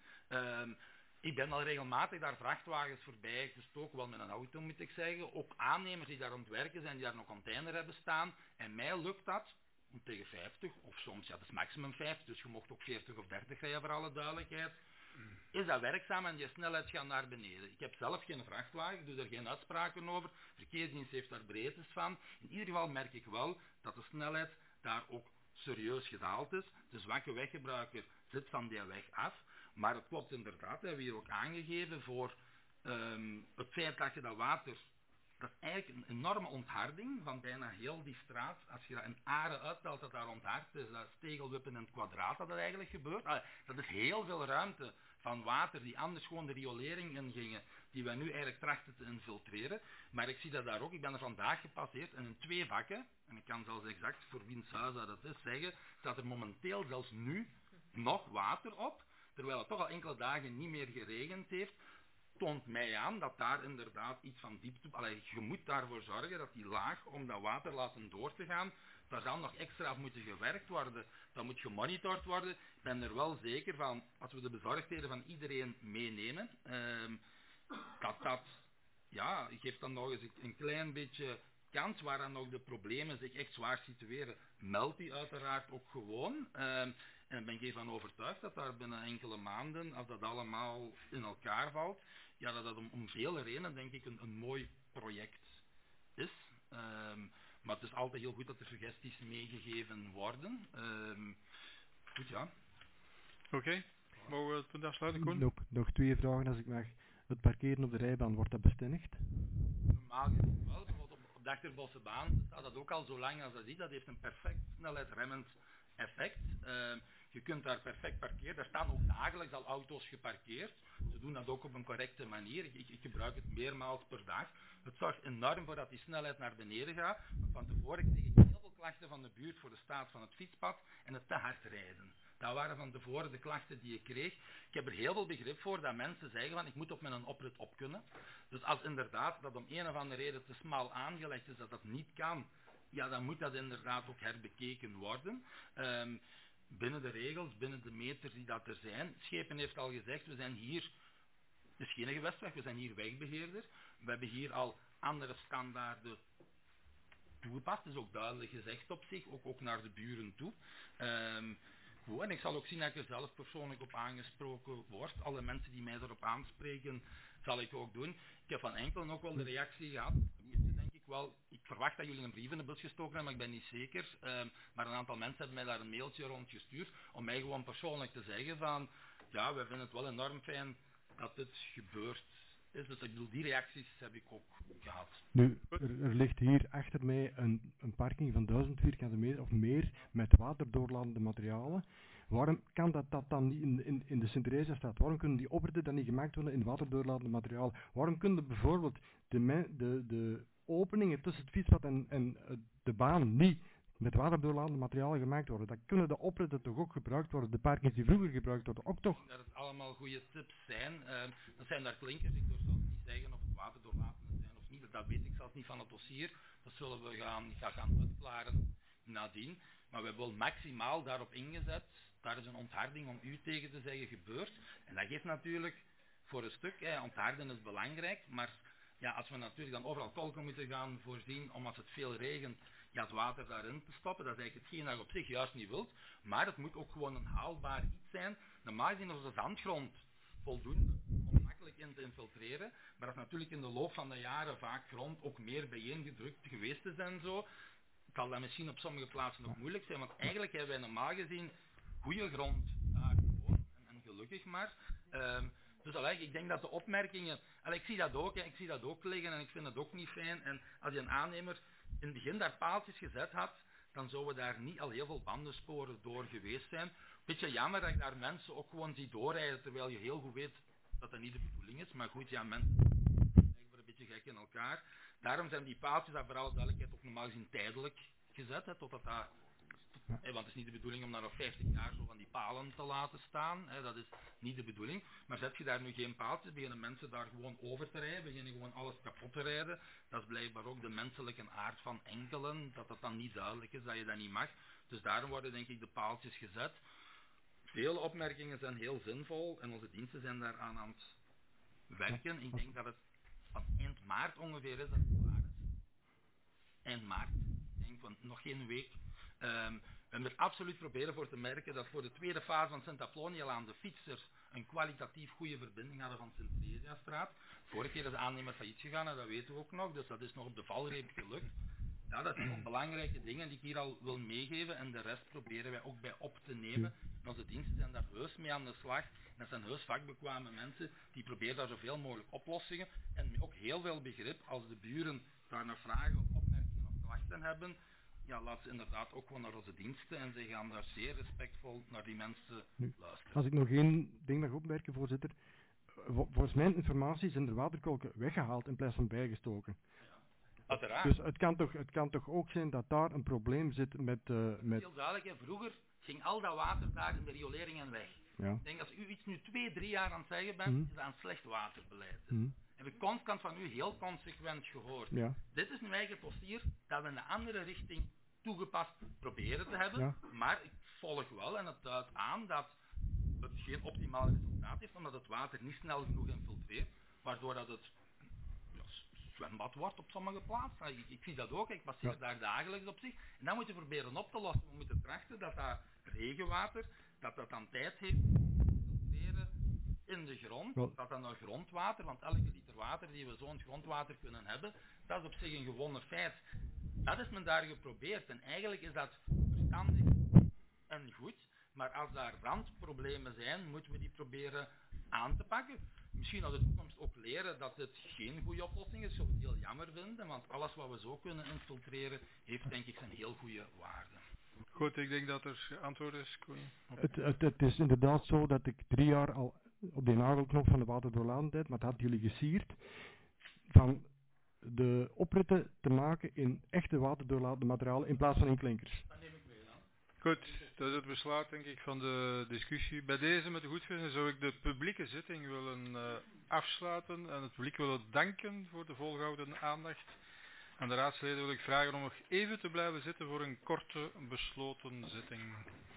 I: Ik ben al regelmatig daar vrachtwagens voorbij gestoken, wel met een auto moet ik zeggen, ook aannemers die daar aan het werken zijn, die daar een container hebben staan, en mij lukt dat om tegen 50, of soms, ja dat is maximum 50, dus je mocht ook 40 of 30 rijden voor alle duidelijkheid, is dat werkzaam en die snelheid gaat naar beneden. Ik heb zelf geen vrachtwagen, ik doe er geen uitspraken over, verkeersdienst heeft daar breedtes van. In ieder geval merk ik wel dat de snelheid daar ook serieus gedaald is. De zwakke weggebruiker zit van die weg af. Maar het klopt inderdaad, dat hebben we hier ook aangegeven voor het feit dat je dat water, dat is eigenlijk een enorme ontharding van bijna heel die straat. Als je dat in aren uittelt dat daar onthard is, dat stegelwippen in het kwadraat dat er eigenlijk gebeurt. Dat is heel veel ruimte van water die anders gewoon de riolering ingingen, die wij nu eigenlijk trachten te infiltreren. Maar ik zie dat daar ook, ik ben er vandaag gepasseerd en in 2 vakken, en ik kan zelfs exact voor wiens huis dat is zeggen, staat er momenteel zelfs nu nog water op, terwijl het toch al enkele dagen niet meer geregend heeft, toont mij aan dat daar inderdaad iets van diepte... je moet daarvoor zorgen dat die laag, om dat water laten door te gaan, daar zal nog extra op moeten gewerkt worden. Dat moet gemonitord worden. Ik ben er wel zeker van, als we de bezorgdheden van iedereen meenemen, dat geeft dan nog eens een klein beetje kans waar dan nog de problemen zich echt zwaar situeren. Meld die uiteraard ook gewoon. En ben ik ervan overtuigd dat daar binnen enkele maanden, als dat allemaal in elkaar valt, ja, dat dat om vele redenen denk ik een mooi project is. Maar het is altijd heel goed dat er suggesties meegegeven worden. Goed, ja.
A: Oké. Mogen we het punt afsluiten, Koen?
E: Nog 2 vragen als ik mag. Het parkeren op de rijbaan, wordt dat bestendigd?
I: Normaal gezien wel. Bijvoorbeeld op de Achterbosse baan staat dat ook al zo lang als dat is. Dat heeft een perfect snelheidsremmend effect. Je kunt daar perfect parkeren. Daar staan ook dagelijks al auto's geparkeerd. Ze doen dat ook op een correcte manier. Ik gebruik het meermaals per dag. Het zorgt enorm voor dat die snelheid naar beneden gaat. Want van tevoren kreeg ik heel veel klachten van de buurt voor de staat van het fietspad en het te hard rijden. Dat waren van tevoren de klachten die ik kreeg. Ik heb er heel veel begrip voor dat mensen zeggen van ik moet op met een oprit op kunnen. Dus als inderdaad dat om een of andere reden te smal aangelegd is dat dat niet kan, ja, dan moet dat inderdaad ook herbekeken worden. Binnen de regels, binnen de meters die dat er zijn. Schepen heeft al gezegd, we zijn hier, het is geen gewestweg, we zijn hier wegbeheerder. We hebben hier al andere standaarden toegepast. Het is ook duidelijk gezegd op zich, ook naar de buren toe. Goed, en ik zal ook zien dat ik er zelf persoonlijk op aangesproken word. Alle mensen die mij erop aanspreken, zal ik ook doen. Ik heb van enkelen ook wel de reactie gehad. Denk ik wel, ik verwacht dat jullie een brief in de bus gestoken hebben, maar ik ben niet zeker. Maar een aantal mensen hebben mij daar een mailtje rond gestuurd om mij gewoon persoonlijk te zeggen van, ja, we vinden het wel enorm fijn dat dit gebeurt. Dus ik bedoel, die reacties heb ik ook gehad.
E: Nu, er ligt hier achter mij een parking van 1000 vierkante meter of meer met waterdoorlatende materialen. Waarom kan dat dan niet in de Sint-Theresia-straat? Waarom kunnen die opperden dan niet gemaakt worden in waterdoorlatende materialen? Waarom kunnen bijvoorbeeld de openingen tussen het fietspad en de baan niet met waterdoorlatende materialen gemaakt worden? Dan kunnen de opperden toch ook gebruikt worden? De parkings die vroeger gebruikt worden ook toch?
I: Dat het allemaal goede tips zijn. Dat zijn daar klinkers. Ik durf zelfs niet zeggen of het waterdoorlatende zijn of niet. Dat weet ik zelfs niet van het dossier. Dat zullen we gaan uitklaren nadien. Maar we hebben wel maximaal daarop ingezet. Daar is een ontharding om u tegen te zeggen gebeurt. En dat geeft natuurlijk voor een stuk, ontharden is belangrijk. Maar ja, als we natuurlijk dan overal kolken moeten gaan voorzien om als het veel regent, ja, het water daarin te stoppen, dat is eigenlijk hetgeen dat je op zich juist niet wilt. Maar het moet ook gewoon een haalbaar iets zijn. Normaal gezien is de zandgrond voldoende om makkelijk in te infiltreren. Maar dat is natuurlijk in de loop van de jaren vaak grond ook meer bijeengedrukt geweest is en zo. Kan dat misschien op sommige plaatsen nog moeilijk zijn, want eigenlijk hebben wij normaal gezien goede grond daar gewoon, en gelukkig maar. Dus ik denk dat de opmerkingen, ik zie dat ook liggen en ik vind het ook niet fijn. En als je een aannemer in het begin daar paaltjes gezet had, dan zouden daar niet al heel veel bandensporen door geweest zijn. Beetje jammer dat ik daar mensen ook gewoon zie doorrijden, terwijl je heel goed weet dat dat niet de bedoeling is. Maar goed, ja, mensen zijn een beetje gek in elkaar. Daarom zijn die paaltjes daar voor alle duidelijkheid ook normaal gezien tijdelijk gezet, totdat dat... want het is niet de bedoeling om daar nog 50 jaar zo van die palen te laten staan. Dat is niet de bedoeling. Maar zet je daar nu geen paaltjes, beginnen mensen daar gewoon over te rijden, beginnen gewoon alles kapot te rijden. Dat is blijkbaar ook de menselijke aard van enkelen, dat het dan niet duidelijk is dat je dat niet mag. Dus daarom worden denk ik de paaltjes gezet. Veel opmerkingen zijn heel zinvol en onze diensten zijn daaraan aan het werken. Ik denk dat het van eind maart ongeveer is dat het klaar is. Eind maart. Ik denk van nog geen week. We hebben er absoluut proberen voor te merken dat voor de tweede fase van Sint-Apoloniëlaan de fietsers een kwalitatief goede verbinding hadden van Sint-Theresia-straat. Vorige keer is de aannemer failliet gegaan en dat weten we ook nog, dus dat is nog op de valreep gelukt. Ja, dat zijn ook belangrijke dingen die ik hier al wil meegeven en de rest proberen wij ook bij op te nemen. En onze diensten zijn daar heus mee aan de slag. En dat zijn heus vakbekwame mensen die proberen daar zoveel mogelijk oplossingen en met ook heel veel begrip als de buren daar naar vragen, opmerkingen of klachten hebben. Ja, laat ze inderdaad ook gewoon naar onze diensten en ze gaan daar zeer respectvol naar die mensen luisteren.
E: Als ik nog één ding mag opmerken, voorzitter. Volgens mijn informatie zijn er waterkolken weggehaald in plaats van bijgestoken.
I: Ja, uiteraard.
E: Dus het kan toch ook zijn dat daar een probleem zit met...
I: Heel duidelijk, hè. Vroeger ging al dat water daar in de rioleringen weg.
E: Ja.
I: Ik denk als u iets nu 2-3 jaar aan het zeggen bent, is dat een slecht waterbeleid. Heb ik constant van u heel consequent gehoord.
E: Ja.
I: Dit is nu eigenlijk het dossier dat we in een andere richting toegepast proberen te hebben. Ja. Maar ik volg wel en het duidt aan dat het geen optimaal resultaat heeft, omdat het water niet snel genoeg infiltreert, waardoor dat het zwembad wordt op sommige plaatsen. Ik zie dat ook, ik passeer daar dagelijks op zich. En dat moeten we proberen op te lossen. We moeten trachten dat dat regenwater, dat dan tijd heeft om te infiltreren in de grond, dat dan naar grondwater, want elke liter water die we zo'n grondwater kunnen hebben, dat is op zich een gewonnen feit. Dat is men daar geprobeerd en eigenlijk is dat verstandig en goed, maar als daar randproblemen zijn, moeten we die proberen aan te pakken. Misschien uit de toekomst ook leren dat het geen goede oplossing is, zou ik het heel jammer vinden, want alles wat we zo kunnen infiltreren, heeft denk ik zijn heel goede waarde.
A: Goed, ik denk dat er antwoord is.
E: Het is inderdaad zo dat ik 3 jaar al op de nagelknop van de waterdoorlatendheid, maar dat hadden jullie gesierd, van de opritten te maken in echte waterdoorlatende materialen in plaats van in klinkers.
I: Dat neem ik mee dan.
A: Goed, dat is het besluit denk ik van de discussie. Bij deze met de goedvinden zou ik de publieke zitting willen afsluiten en het publiek willen danken voor de volgehouden aandacht. Aan de raadsleden wil ik vragen om nog even te blijven zitten voor een korte besloten zitting.